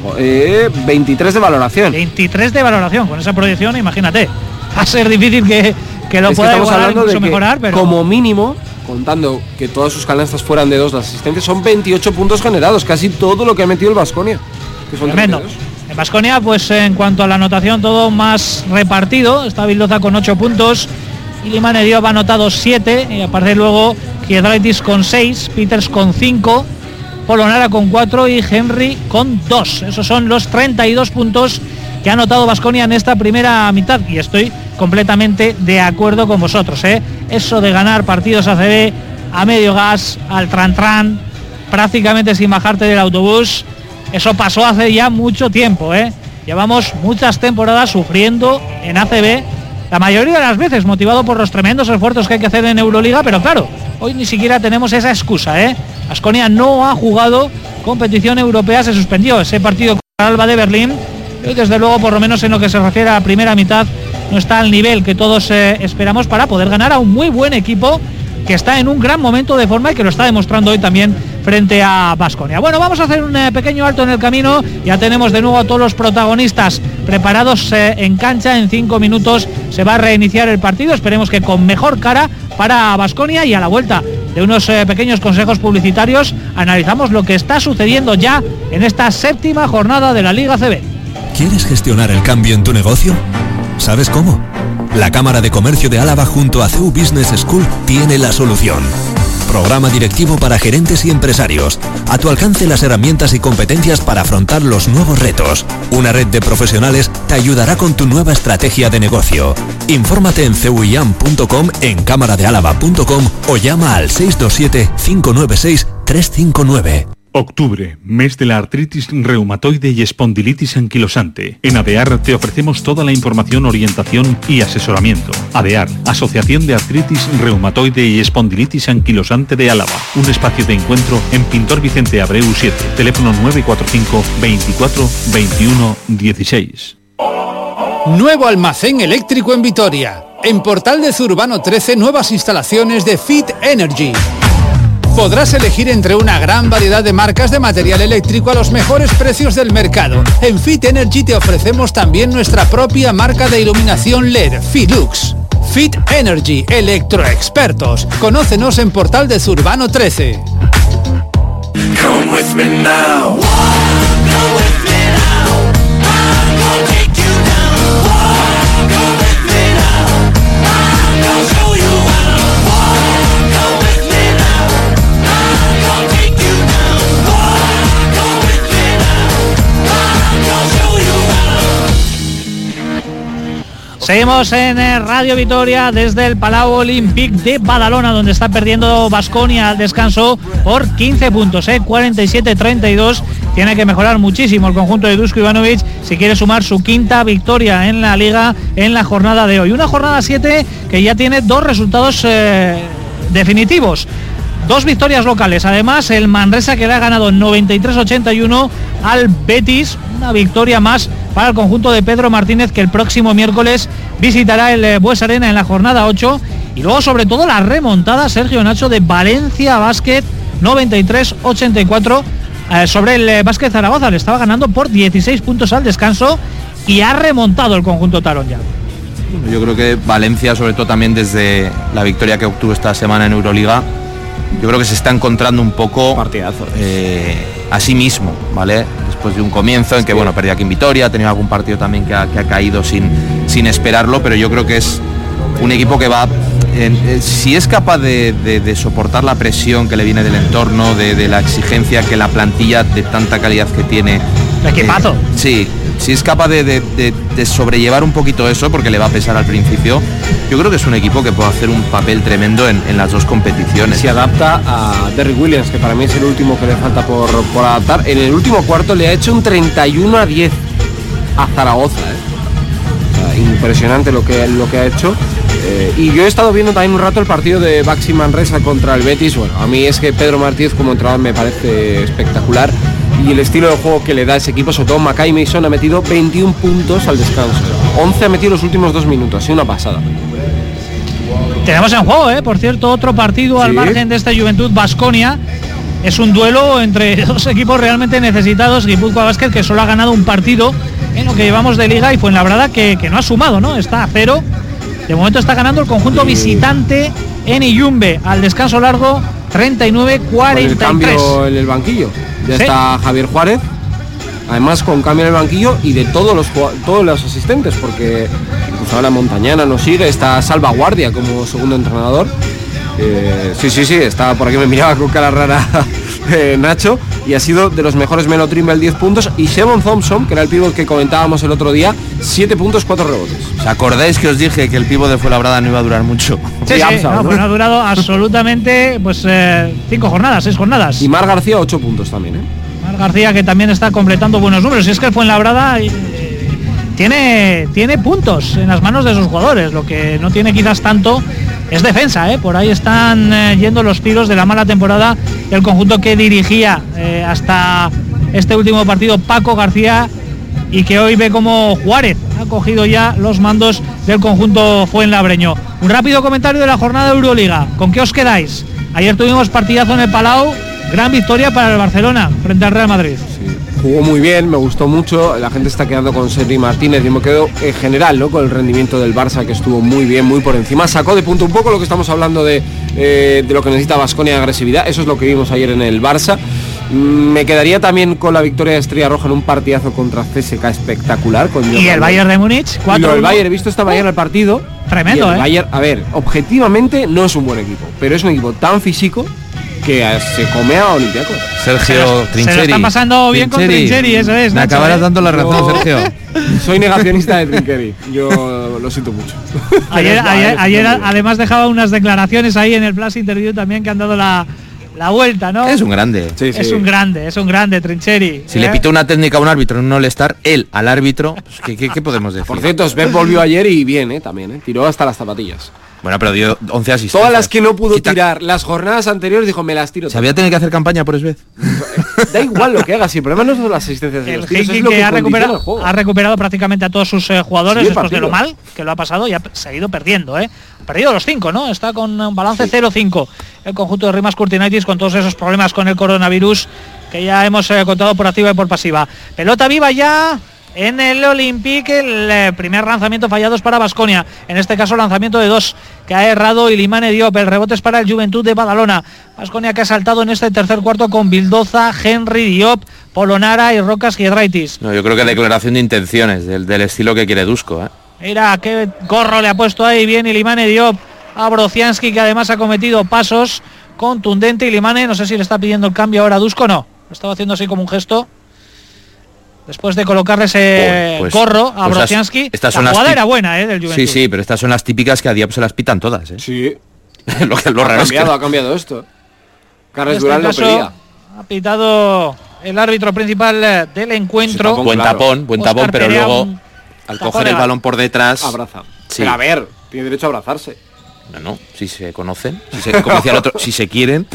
23 de valoración. 23 de valoración, con esa proyección, imagínate. Va a ser difícil que lo pueda estamos hablando incluso de que, mejorar, pero como mínimo, contando que todas sus canastas fueran de 2, las asistencias son 28 puntos generados, casi todo lo que ha metido el Baskonia, que son tremendo. 32. En Baskonia, pues en cuanto a la anotación, todo más repartido. Está Vildoza con 8 puntos, Iliman Diop ha anotado 7, y aparte luego Kiedraitis con 6, Peters con 5, Polonara con 4 y Henry con 2. Esos son los 32 puntos que ha anotado Baskonia en esta primera mitad, y estoy completamente de acuerdo con vosotros. Eso de ganar partidos ACB a medio gas, al tran, prácticamente sin bajarte del autobús, eso pasó hace ya mucho tiempo. Llevamos muchas temporadas sufriendo en ACB, la mayoría de las veces motivado por los tremendos esfuerzos que hay que hacer en Euroliga, pero claro, hoy ni siquiera tenemos esa excusa. Baskonia no ha jugado competición europea, se suspendió ese partido contra Alba de Berlín, y desde luego, por lo menos en lo que se refiere a la primera mitad, no está al nivel que todos esperamos para poder ganar a un muy buen equipo que está en un gran momento de forma y que lo está demostrando hoy también frente a Baskonia. Bueno, vamos a hacer un pequeño alto en el camino. Ya tenemos de nuevo a todos los protagonistas preparados en cancha. En 5 minutos se va a reiniciar el partido, esperemos que con mejor cara para Baskonia, y a la vuelta de unos pequeños consejos publicitarios analizamos lo que está sucediendo ya en esta 7ª jornada de la Liga ACB. ¿Quieres gestionar el cambio en tu negocio? ¿Sabes cómo? La Cámara de Comercio de Álava junto a CEU Business School tiene la solución. Programa directivo para gerentes y empresarios. A tu alcance las herramientas y competencias para afrontar los nuevos retos. Una red de profesionales te ayudará con tu nueva estrategia de negocio. Infórmate en ceuiam.com, en cámaradeálava.com o llama al 627-596-359. Octubre, mes de la artritis reumatoide y espondilitis anquilosante. En ADEAR te ofrecemos toda la información, orientación y asesoramiento. ADEAR, Asociación de Artritis Reumatoide y Espondilitis Anquilosante de Álava. Un espacio de encuentro en Pintor Vicente Abreu 7. Teléfono 945 24 21 16. Nuevo almacén eléctrico en Vitoria. En Portal de Zurbano 13, nuevas instalaciones de Fit Energy. Podrás elegir entre una gran variedad de marcas de material eléctrico a los mejores precios del mercado. En Fit Energy te ofrecemos también nuestra propia marca de iluminación LED, Filux. Fit Energy, electroexpertos. Conócenos en Portal de Zurbano 13. Come with me now. Seguimos en Radio Vitoria desde el Palau Olímpic de Badalona, donde está perdiendo Baskonia al descanso por 15 puntos, 47-32. Tiene que mejorar muchísimo el conjunto de Dusko Ivanovic si quiere sumar su 5ª victoria en la Liga en la jornada de hoy. Una jornada 7 que ya tiene 2 resultados definitivos. 2 victorias locales. Además, el Manresa, que le ha ganado 93-81 al Betis. Una victoria más para el conjunto de Pedro Martínez, que el próximo miércoles visitará el Bues Arena en la jornada 8. Y luego, sobre todo, la remontada, Sergio Nacho, de Valencia Basket, 93-84 sobre el Basket Zaragoza. Le estaba ganando por 16 puntos al descanso y ha remontado el conjunto talón ya. Yo creo que Valencia, sobre todo también desde la victoria que obtuvo esta semana en Euroliga, yo creo que se está encontrando un poco partidazo a sí mismo, ¿vale? Después de un comienzo en que, bueno, perdía aquí en Vitoria, ha tenido algún partido también que ha caído sin esperarlo, pero yo creo que es un equipo que va, si es capaz de soportar la presión que le viene del entorno, de la exigencia que la plantilla de tanta calidad que tiene. Equipazo. Sí, si es capaz de sobrellevar un poquito eso, porque le va a pesar al principio, yo creo que es un equipo que puede hacer un papel tremendo en las dos competiciones. Se adapta a Derrick Williams, que para mí es el último que le falta por adaptar. En el último cuarto le ha hecho un 31-10 a Zaragoza, O sea, impresionante lo que ha hecho. Y yo he estado viendo también un rato el partido de Baxi Manresa contra el Betis. Bueno, a mí es que Pedro Martínez como entrenador me parece espectacular, y el estilo de juego que le da ese equipo, sobre todo Mackay Mason, ha metido 21 puntos al descanso, 11 ha metido los últimos 2 minutos, ha sido una pasada. Tenemos en juego, por cierto, otro partido al margen de esta Juventud Baskonia. Es un duelo entre dos equipos realmente necesitados. Guipúzcoa Basket, que solo ha ganado un partido en lo que llevamos de liga, y Fuenlabrada que no ha sumado, ¿no? Está a 0. De momento está ganando el conjunto visitante en Iyumbe al descanso largo, 39-43. El cambio en el banquillo. Ya está Javier Juárez, además con cambio en el banquillo, y de todos los asistentes, porque incluso ahora Montañana nos sigue, está Salvaguardia como segundo entrenador. Sí, está por aquí, me miraba con cara rara Nacho, y ha sido de los mejores Melo Trimble, 10 puntos, y Shevon Thompson, que era el pívot que comentábamos el otro día, 7 puntos, 4 rebotes. ¿Os acordáis que os dije que el pívot de Fuenlabrada no iba a durar mucho? Sí, ¿no? Pues no ha durado absolutamente 5 jornadas, 6 jornadas. Y Mar García 8 puntos también, Mar García, que también está completando buenos números. Y es que el Fuenlabrada tiene puntos en las manos de sus jugadores. Lo que no tiene quizás tanto es defensa, Por ahí están yendo los tiros de la mala temporada del conjunto que dirigía hasta este último partido Paco García, y que hoy ve como Juárez ha cogido ya los mandos del conjunto fuenlabreño. Un rápido comentario de la jornada de Euroliga. ¿Con qué os quedáis? Ayer tuvimos partidazo en el Palau, gran victoria para el Barcelona frente al Real Madrid. Sí, jugó muy bien, me gustó mucho, la gente está quedando con Sergi Martínez, y me quedo en general, ¿no?, con el rendimiento del Barça, que estuvo muy bien, muy por encima. Sacó de punto un poco lo que estamos hablando de lo que necesita Baskonia de agresividad. Eso es lo que vimos ayer en el Barça. Me quedaría también con la victoria de Estrella Roja en un partidazo contra CSKA espectacular. Y el Bayern de Múnich, 4-1. El Bayern, he visto esta mañana el partido. Tremendo, el Bayern, a ver, objetivamente no es un buen equipo, pero es un equipo tan físico que se come a Olympiacos. Sergio Trincheri. Se lo están pasando bien con Trincheri, eso es. Me acabarás dando la razón, Sergio. Soy negacionista de Trincheri. Yo lo siento mucho. Ayer además dejaba unas declaraciones ahí en el Flash Interview también que han dado la vuelta, ¿no? Es un grande. Sí. Es un grande, Trincheri. Si le pitó una técnica a un árbitro en un all-star, él al árbitro, pues, ¿qué podemos decir? Por cierto, Sven volvió ayer y bien, también, tiró hasta las zapatillas. Bueno, pero dio 11 asistencias. Todas las que no pudo tirar las jornadas anteriores, dijo, me las tiro. ¿Se había tenido que hacer campaña por Svez? Da igual lo que haga, si el problema no son las asistencias de los tiros, es lo que ha recuperado prácticamente a todos sus jugadores después de lo mal que lo ha pasado, y ha seguido perdiendo, Ha perdido los 5, ¿no? Está con un balance 0-5 el conjunto de Rimas Curtinaitis, con todos esos problemas con el coronavirus que ya hemos contado por activa y por pasiva. Pelota viva ya en el Olympique, el primer lanzamiento fallados para Baskonia, en este caso lanzamiento de 2 que ha errado Ilimane Diop. El rebote es para el Juventud de Badalona. Baskonia que ha saltado en este tercer cuarto con Bildoza, Henry, Diop, Polonara y Rocas Giedraitis. No, yo creo que declaración de intenciones del estilo que quiere Dusko, Mira qué gorro le ha puesto ahí bien Ilimane Diop a Brociansky, que además ha cometido pasos contundentes. Ilimane, no sé si le está pidiendo el cambio ahora a Dusko, no, lo estaba haciendo así como un gesto después de colocarle ese gorro a Brociansky. La jugada era buena, del Juventud. Sí, pero estas son las típicas que a Diop se las pitan todas, Sí. lo raro ha cambiado esto. Carles Durán lo pedía. Ha pitado el árbitro principal del encuentro. Buen tapón, pero luego al coger el balón por detrás abraza. Sí. Pero a ver, tiene derecho a abrazarse. No, si se conocen, como decía el otro, si se quieren.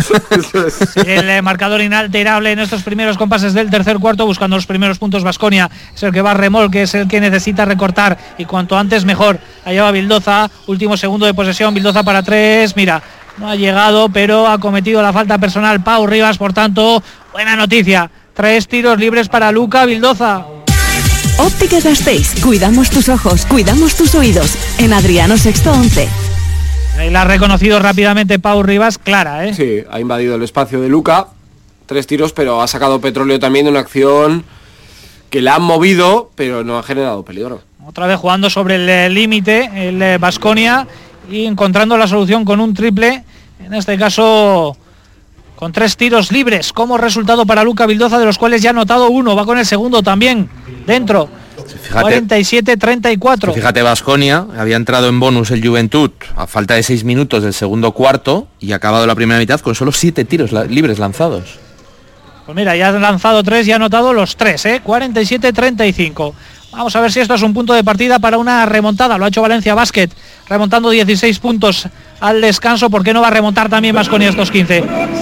El marcador inalterable en estos primeros compases del tercer cuarto, buscando los primeros puntos. Baskonia es el que va a remolque, es el que necesita recortar, y cuanto antes mejor. Allá va Bildoza, último segundo de posesión, Bildoza para 3, mira, no ha llegado, pero ha cometido la falta personal Pau Rivas, por tanto, buena noticia. 3 tiros libres para Luca Bildoza. Óptica Gasteiz, cuidamos tus ojos, cuidamos tus oídos. En Adriano Sexto 11. Ahí la ha reconocido rápidamente Pau Rivas, clara, Sí, ha invadido el espacio de Luca, 3 tiros, pero ha sacado petróleo también de una acción que la han movido, pero no ha generado peligro. Otra vez jugando sobre el límite, el Baskonia, y encontrando la solución con un triple, en este caso con 3 tiros libres como resultado para Luca Bildoza, de los cuales ya ha anotado 1, va con el segundo también dentro. Fíjate, 47-34. Fíjate, Baskonia había entrado en bonus el Juventud a falta de 6 minutos del segundo cuarto y ha acabado la primera mitad con solo 7 tiros libres lanzados. Pues mira, ya ha lanzado 3 y ha anotado los 3, 47-35. Vamos a ver si esto es un punto de partida para una remontada. Lo ha hecho Valencia Basket, remontando 16 puntos al descanso. ¿Por qué no va a remontar también Baskonia estos 15?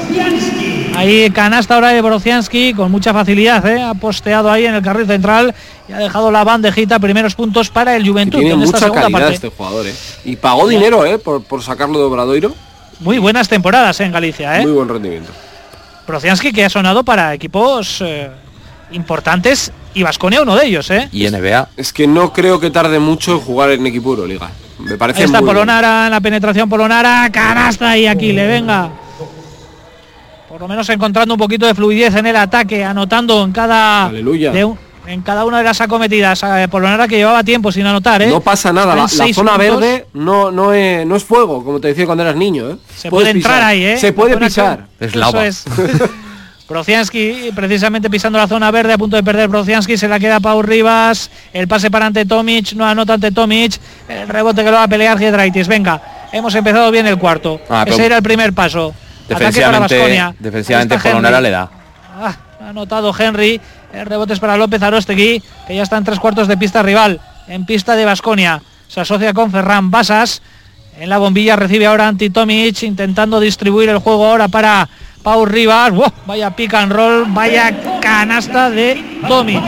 Ahí canasta ahora de Borozianski con mucha facilidad, ha posteado ahí en el carril central y ha dejado la bandejita. Primeros puntos para el Juventud. Tiene en mucha esta calidad parte. este jugador, y pagó dinero, por sacarlo de Obradoiro. Muy buenas temporadas en Galicia, Muy buen rendimiento. Borozianski, que ha sonado para equipos importantes, y Baskonia uno de ellos, Y NBA. Es que no creo que tarde mucho en jugar en equipo Euroliga. Me parece. Ahí está muy Polonara en la penetración. Polonara, canasta y aquí le venga. Por lo menos encontrando un poquito de fluidez en el ataque, anotando en cada en cada una de las acometidas. Polonara, que llevaba tiempo sin anotar, No pasa nada, la zona verde no es fuego, como te decía cuando eras niño, Se puede entrar ahí, Se puede pisar. Es lava. Borozianski, precisamente pisando la zona verde, a punto de perder Borozianski, se la queda Pau Rivas, el pase para ante Tomic, no anota ante Tomic, el rebote que lo va a pelear Giedraitis. Venga, hemos empezado bien el cuarto. Ese era el primer paso. Defensivamente Polonara le da. Ha anotado Henry, el rebote es para López Arostegui, que ya está en 3/4 de pista rival, en pista de Baskonia. Se asocia con Ferran Basas, en la bombilla recibe ahora Antti Tomic, intentando distribuir el juego ahora para Pau Rivas. ¡Wow! Vaya pick and roll, vaya canasta de Tomic.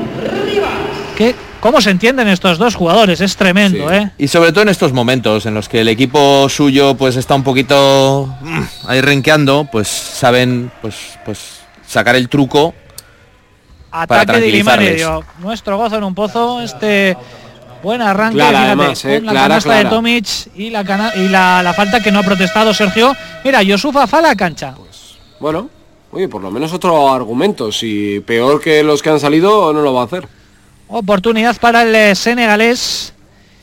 ¿Cómo se entienden estos dos jugadores? Es tremendo, Y sobre todo en estos momentos en los que el equipo suyo pues está un poquito ahí renqueando, pues saben pues sacar el truco. Ataque para de tranquilizarles. Ilimario. Nuestro gozo en un pozo. Buen arranque, Clara, fíjate, además, con la canasta de Tomic y la falta que no ha protestado Sergio. Mira, Youssouf Afal a la cancha. Bueno, oye, por lo menos otro argumento. Si peor que los que han salido, no lo va a hacer. Oportunidad para el senegalés.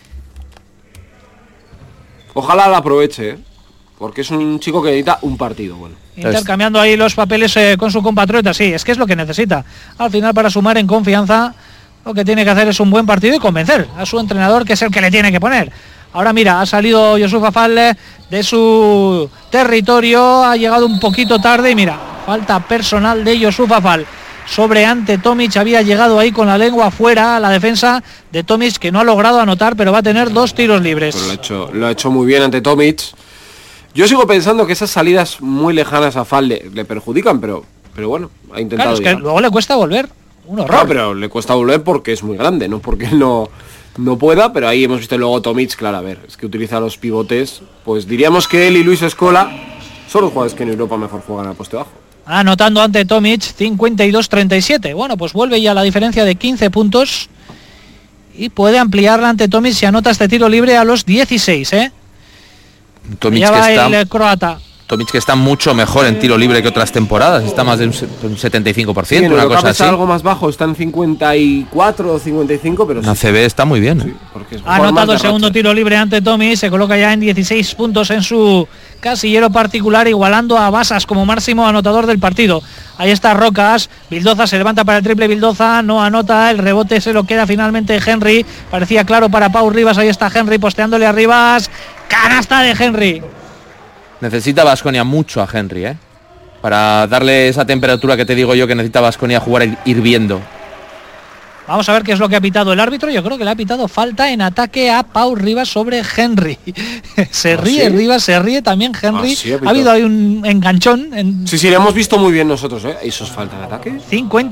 Ojalá la aproveche, porque es un chico que necesita un partido. Bueno, intercambiando ahí los papeles con su compatriota. Sí, es que es lo que necesita. Al final, para sumar en confianza, lo que tiene que hacer es un buen partido y convencer a su entrenador, que es el que le tiene que poner. Ahora mira, ha salido Youssouf Afal de su territorio, ha llegado un poquito tarde y mira, falta personal de Youssouf Afal sobre Ante Tomic. Había llegado ahí con la lengua afuera a la defensa de Tomic, que no ha logrado anotar, pero va a tener 2 tiros libres. Pero lo ha hecho muy bien ante Tomic. Yo sigo pensando que esas salidas muy lejanas a Afal le perjudican, pero bueno, ha intentado. Claro, es que luego le cuesta volver. Un horror. No, pero le cuesta volver porque es muy grande, no porque él no pueda, pero ahí hemos visto luego Tomic, claro, a ver, es que utiliza los pivotes, pues diríamos que él y Luis Escola son los jugadores que en Europa mejor juegan al poste bajo. Anotando ante Tomic, 52-37. Bueno, pues vuelve ya la diferencia de 15 puntos y puede ampliarla ante Tomic si anota este tiro libre a los 16, Tomic, ya va el croata. Tomic, que está mucho mejor en tiro libre que otras temporadas, está más de un 75%, sí, una cosa así. Algo más bajo, está en 54 o 55, pero la CB está muy bien. Sí, ha anotado el segundo tiro libre ante Tomic, se coloca ya en 16 puntos en su casillero particular, igualando a Basas como máximo anotador del partido. Ahí está Rocas, Bildoza se levanta para el triple, Bildoza no anota, el rebote se lo queda finalmente Henry, parecía claro para Pau Rivas, ahí está Henry posteándole a Rivas, canasta de Henry. Necesita Baskonia mucho a Henry, para darle esa temperatura que te digo yo que necesita Baskonia jugar hirviendo. Vamos a ver qué es lo que ha pitado el árbitro. Yo creo que le ha pitado falta en ataque a Pau Rivas sobre Henry. Se ríe, ¿sí? Rivas, se ríe también Henry. Sí, ha habido ahí un enganchón. Sí, le hemos visto muy bien nosotros, ¿Eso es falta en ataque?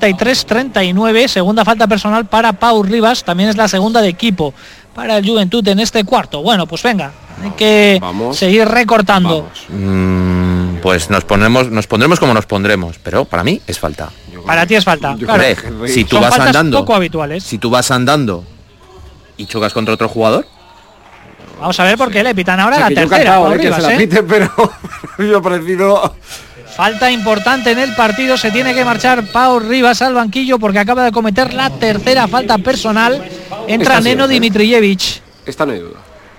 53-39, segunda falta personal para Pau Rivas. También es la segunda de equipo para el Juventud en este cuarto. Bueno, pues venga, hay que seguir recortando. Pues nos pondremos como nos pondremos, pero para mí es falta. Para ti es falta. Claro. Si tú vas andando, poco habituales. Si tú vas andando y chocas contra otro jugador. Vamos a ver por qué le pitan ahora la tercera. Que se la pite, pero yo parecido. Falta importante en el partido, se tiene que marchar Pau Rivas al banquillo porque acaba de cometer la tercera falta personal. Entra Neno Dimitrijevic. Esta no hay duda.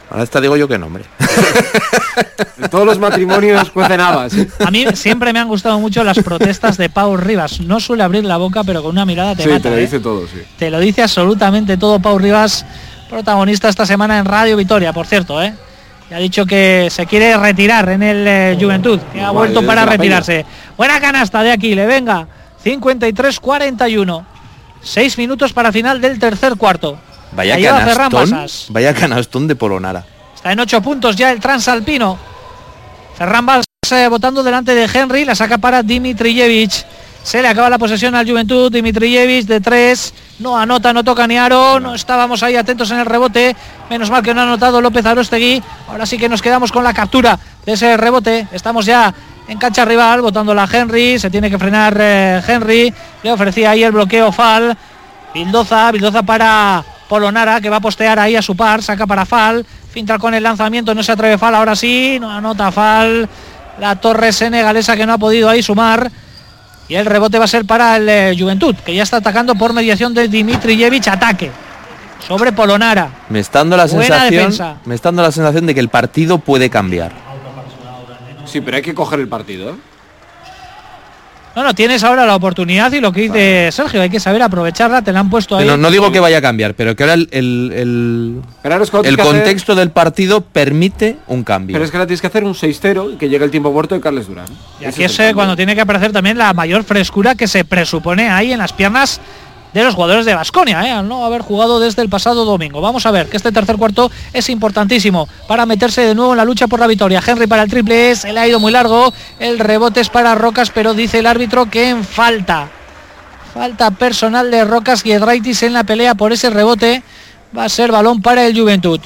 Ahora esta digo yo que no, hombre. En todos los matrimonios cuecen habas. A mí siempre me han gustado mucho las protestas de Pau Rivas. No suele abrir la boca, pero con una mirada te mata. Te lo dice todo, sí. Te lo dice absolutamente todo Pau Rivas, protagonista esta semana en Radio Vitoria, por cierto, ¿eh? Y ha dicho que se quiere retirar en el Juventud, que ha vuelto para retirarse. Buena canasta de Aquile, venga. 53-41. 6 minutos para final del tercer cuarto. Vaya canastón de Polonara. Está en 8 puntos ya el transalpino. Ferran Valls botando delante de Henry, la saca para Dimitrijevic. Se le acaba la posesión al Juventud. Dimitrijevic de 3, no anota, no toca ni aro. No estábamos ahí atentos en el rebote. Menos mal que no ha anotado López Aróstegui. Ahora sí que nos quedamos con la captura de ese rebote. Estamos ya en cancha rival, botándola a Henry. Se tiene que frenar Henry. Le ofrecía ahí el bloqueo Fall. Bildoza para Polonara, que va a postear ahí a su par. Saca para Fall. Finta con el lanzamiento, no se atreve Fall. Ahora sí, no anota Fall. La torre senegalesa que no ha podido ahí sumar. Y el rebote va a ser para el Juventud, que ya está atacando por mediación de Dimitrijevic. Ataque sobre Polonara. Me está dando la sensación de que el partido puede cambiar. Sí, pero hay que coger el partido, ¿eh? No, tienes ahora la oportunidad y lo que dice Sergio, hay que saber aprovecharla, te la han puesto ahí. No digo que vaya a cambiar, pero que ahora el contexto del partido permite un cambio. Pero es que ahora tienes que hacer un 6-0 y que llegue el tiempo muerto de Carles Durán. Y aquí es cuando tiene que aparecer también la mayor frescura que se presupone ahí en las piernas de los jugadores de Baskonia, al no haber jugado desde el pasado domingo. Vamos a ver que este tercer cuarto es importantísimo para meterse de nuevo en la lucha por la victoria. Henry para el triple, se le ha ido muy largo, el rebote es para Rocas, pero dice el árbitro que en falta personal de Rocas. Giedraitis en la pelea por ese rebote. Va a ser balón para el Juventud.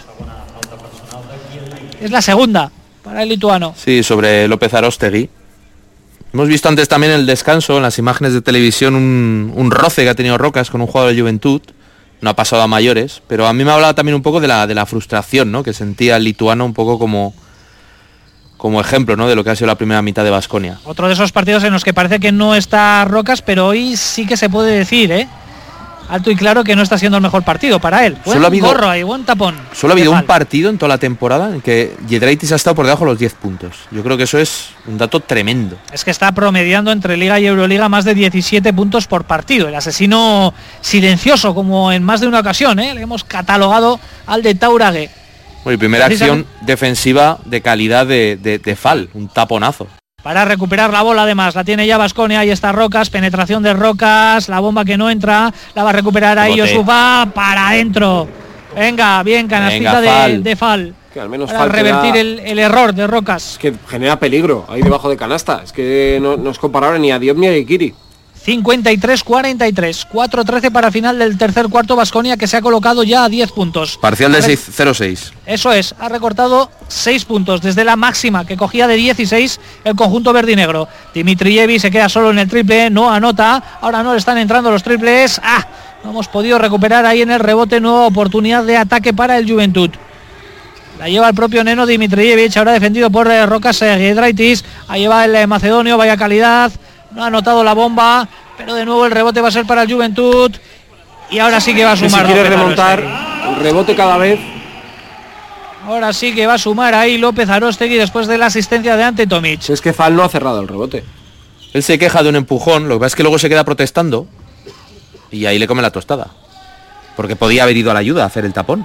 Es la segunda para el lituano. Sí, sobre López Aróstegui. Hemos visto antes también en el descanso, en las imágenes de televisión, un roce que ha tenido Rocas con un jugador de Juventud. No ha pasado a mayores, pero a mí me hablaba también un poco de la frustración, ¿no?, que sentía el lituano un poco como ejemplo, ¿no?, de lo que ha sido la primera mitad de Baskonia. Otro de esos partidos en los que parece que no está Rocas, pero hoy sí que se puede decir, alto y claro, que no está siendo el mejor partido para él. Buen gorro ahí, buen tapón. Solo ha habido un partido en toda la temporada en que Giedraitis ha estado por debajo de los 10 puntos. Yo creo que eso es un dato tremendo. Es que está promediando entre Liga y Euroliga más de 17 puntos por partido. El asesino silencioso, como en más de una ocasión, le hemos catalogado al de Tauraghe. Bueno, y primera acción defensiva de calidad de Fall, un taponazo. Para recuperar la bola, además, la tiene ya Baskonia, ahí está Rocas, penetración de Rocas, la bomba que no entra, la va a recuperar ahí Yosufa, para adentro. Venga, bien, canastita de Fall. Que al menos para revertir el error de Rocas. Es que genera peligro ahí debajo de canasta, es que no es comparable ni a Diop ni a Ikiri. 53-43, 4-13 para final del tercer cuarto. Baskonia, que se ha colocado ya a 10 puntos. Parcial de 0-6. Eso es, ha recortado 6 puntos desde la máxima que cogía de 16 el conjunto verdinegro. Dimitrijevic se queda solo en el triple, no anota, ahora no le están entrando los triples. No hemos podido recuperar ahí en el rebote, nueva oportunidad de ataque para el Juventud. La lleva el propio Neno Dimitrijevic, ahora defendido por Rocas Giedraitis. Ahí va el macedonio, vaya calidad. No ha anotado la bomba, pero de nuevo el rebote va a ser para el Juventud. Y ahora sí que va a sumar. Si quiere remontar, el rebote cada vez. Ahora sí que va a sumar ahí López Aróstegui después de la asistencia de Ante Tomic. Es que Fall no ha cerrado el rebote. Él se queja de un empujón, lo que pasa es que luego se queda protestando y ahí le come la tostada. Porque podía haber ido a la ayuda a hacer el tapón.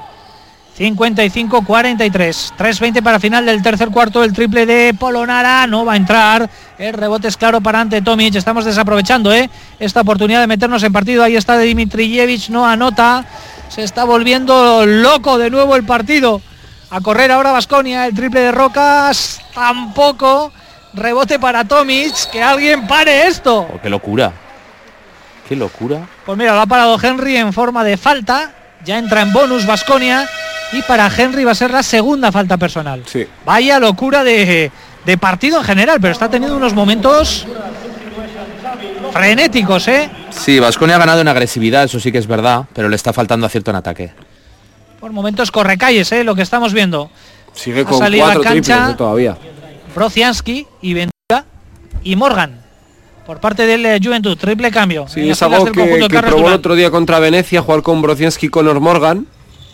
55-43, 3-20 para final del tercer cuarto. El triple de Polonara no va a entrar. El rebote es claro para Ante Tomic. Estamos desaprovechando esta oportunidad de meternos en partido. Ahí está Dimitrijevic, no anota. Se está volviendo loco de nuevo el partido. A correr ahora Baskonia. El triple de Rocas tampoco. Rebote para Tomic. Que alguien pare esto. Oh, qué locura. Qué locura. Pues mira, lo ha parado Henry en forma de falta. Ya entra en bonus Baskonia. Y para Henry va a ser la segunda falta personal. Sí. Vaya locura de partido en general, pero está teniendo unos momentos frenéticos, Sí, Baskonia ha ganado en agresividad, eso sí que es verdad, pero le está faltando acierto en ataque. Por momentos correcalles, lo que estamos viendo. Sigue con 4 triples todavía. Brociansky y Ventura y Morgan. Por parte del Juventud, triple cambio. Sí, es algo que probó el otro día contra Venecia, jugar con Brociansky y Conor Morgan,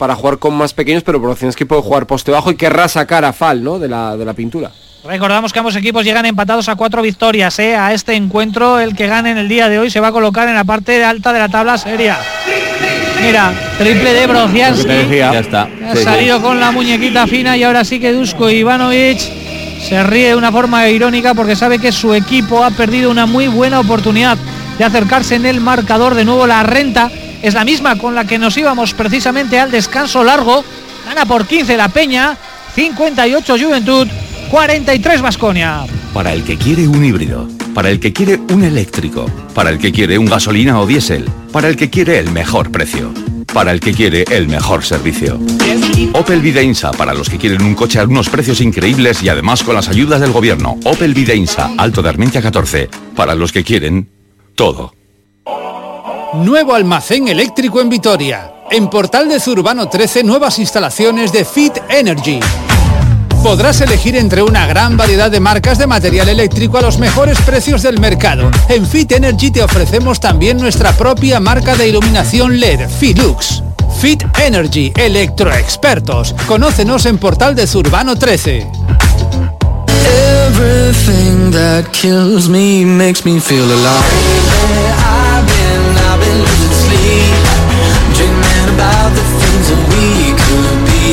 para jugar con más pequeños, pero Brocinski puede jugar poste bajo y querrá sacar a Fall, ¿no? de la pintura. Recordamos que ambos equipos llegan empatados a 4 victorias, a este encuentro. El que gane en el día de hoy se va a colocar en la parte alta de la tabla seria. Mira, triple de Brocinski. Ya está. Ha salido con la muñequita fina y ahora sí que Dusko Ivanovic se ríe de una forma irónica porque sabe que su equipo ha perdido una muy buena oportunidad de acercarse en el marcador. De nuevo la renta es la misma con la que nos íbamos precisamente al descanso largo. Gana por 15 la Peña, 58 Juventud, 43 Baskonia. Para el que quiere un híbrido, para el que quiere un eléctrico, para el que quiere un gasolina o diésel, para el que quiere el mejor precio, para el que quiere el mejor servicio. Opel Videinsa, para los que quieren un coche a unos precios increíbles y además con las ayudas del gobierno. Opel Videinsa, Alto de Armentia 14, para los que quieren todo. Nuevo almacén eléctrico en Vitoria. En Portal de Zurbano 13, nuevas instalaciones de Fit Energy. Podrás elegir entre una gran variedad de marcas de material eléctrico a los mejores precios del mercado. En Fit Energy te ofrecemos también nuestra propia marca de iluminación LED, Filux. Fit Energy, electroexpertos. Conócenos en Portal de Zurbano 13. Everything that kills me makes me feel alive. I've been losing sleep, dreaming about the things that we could be.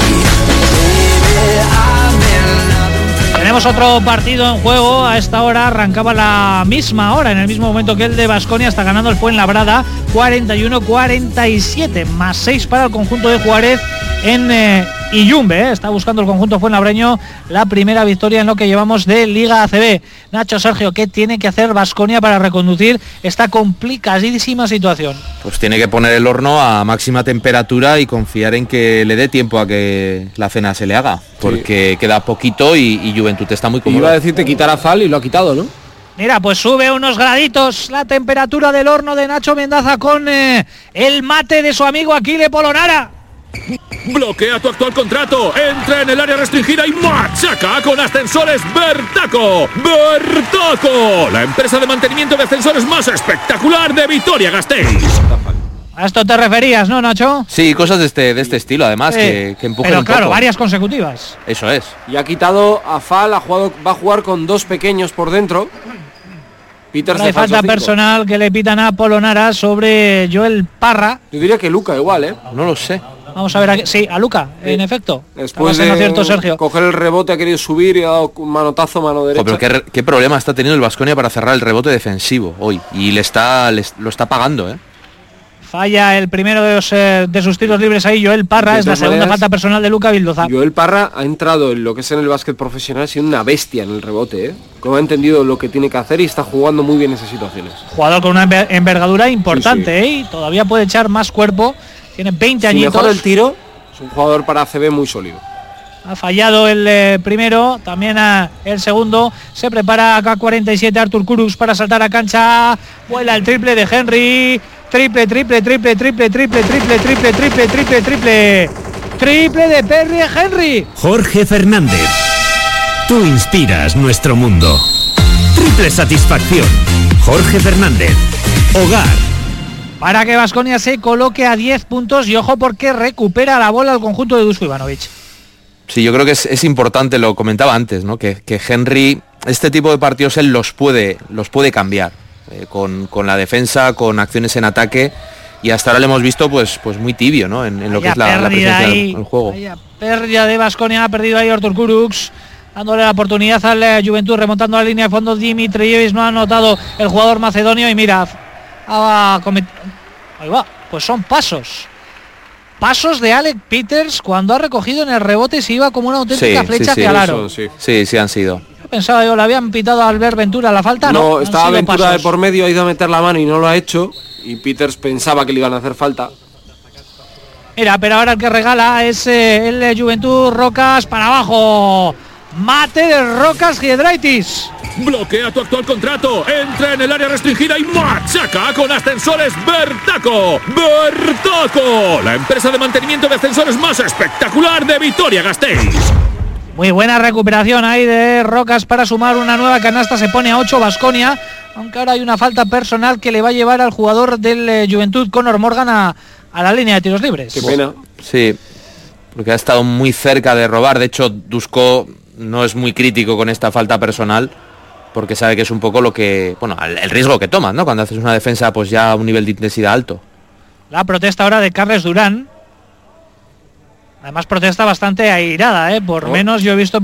Tenemos otro partido en juego. A esta hora arrancaba la misma hora, en el mismo momento que el de Baskonia. Está ganando el Fuenlabrada 41-47, más 6 para el conjunto de Juárez en Iyumbe. Está buscando el conjunto fuenlabreño la primera victoria en lo que llevamos de Liga ACB. Nacho, Sergio, ¿qué tiene que hacer Baskonia para reconducir esta complicadísima situación? Pues tiene que poner el horno a máxima temperatura y confiar en que le dé tiempo a que la cena se le haga, porque queda poquito y Juventud está muy cómodo. Iba a decirte quitar a Fall y lo ha quitado, ¿no? Mira, pues sube unos graditos la temperatura del horno de Nacho Mendaza con el mate de su amigo Aquile Polonara. Bloquea tu actual contrato, entra en el área restringida y machaca con Ascensores Bertaco. Bertaco, la empresa de mantenimiento de ascensores más espectacular de Vitoria-Gasteiz. A esto te referías, ¿no, Nacho? Sí, cosas de este estilo, además, que empujen pero un claro, poco. varias consecutivas. Eso es. Y ha quitado a Fall, va a jugar con 2 pequeños por dentro. Peters hay falta personal que le pitan a Polonara sobre Joel Parra. Yo diría que Luca igual, ¿eh? No lo sé. Vamos a ver, sí, a Luca, en efecto. Después de cierto, Sergio. Coger el rebote ha querido subir y ha dado un manotazo, mano derecha. Pero qué problema está teniendo el Baskonia para cerrar el rebote defensivo hoy. Y lo está pagando, ¿eh? Falla el primero de sus tiros libres ahí, Joel Parra. Es la segunda falta personal de Luca Vildoza. Joel Parra ha entrado en lo que es en el básquet profesional siendo una bestia en el rebote, ¿eh? Como ha entendido lo que tiene que hacer y está jugando muy bien esas situaciones. Jugador con una envergadura importante, ¿eh? Y todavía puede echar más cuerpo. Tiene 20 añitos. Mejor el tiro, es un jugador para ACB muy sólido. Ha fallado el primero, también el segundo. Se prepara K47 Artur Kurux para saltar a cancha. Vuela el triple de Henry. Triple de Perry Henry. Jorge Fernández. Tú inspiras nuestro mundo. Triple satisfacción. Jorge Fernández. Hogar. Para que Baskonia se coloque a 10 puntos y ojo porque recupera la bola al conjunto de Dusko Ivanovic. Sí, yo creo que es importante, lo comentaba antes, ¿no? Que Henry, este tipo de partidos él los puede cambiar con la defensa, con acciones en ataque, y hasta ahora lo hemos visto pues muy tibio, ¿no? En lo que es la presencia del juego. Pérdida de Baskonia, ha perdido ahí Artur Kurux, dándole la oportunidad al Juventud, remontando la línea de fondo. Dimitrijevic no ha anotado el jugador macedonio y mira, ahí va, pues son pasos de Alec Peters cuando ha recogido en el rebote y se iba como una auténtica flecha hacia el aro. Sí, han sido. Pensaba yo, le habían pitado a Albert Ventura la falta. No, estaba Ventura de por medio, ha ido a meter la mano y no lo ha hecho, y Peters pensaba que le iban a hacer falta. Mira, pero ahora el que regala es el Juventud. Rocas para abajo, mate de Rocas Giedraitis. Bloquea tu actual contrato, entra en el área restringida y machaca con Ascensores Bertaco. Bertaco, la empresa de mantenimiento de ascensores más espectacular de Vitoria-Gasteiz. Muy buena recuperación ahí de Rocas para sumar una nueva canasta. Se pone a 8 Baskonia, aunque ahora hay una falta personal que le va a llevar al jugador del Juventud, Conor Morgan, a la línea de tiros libres. Qué pena. Sí, porque ha estado muy cerca de robar. De hecho, Dusko no es muy crítico con esta falta personal, porque sabe que es un poco lo que, bueno, el riesgo que tomas, ¿no? Cuando haces una defensa pues ya a un nivel de intensidad alto. La protesta ahora de Carles Durán. Además protesta bastante airada, por menos yo he visto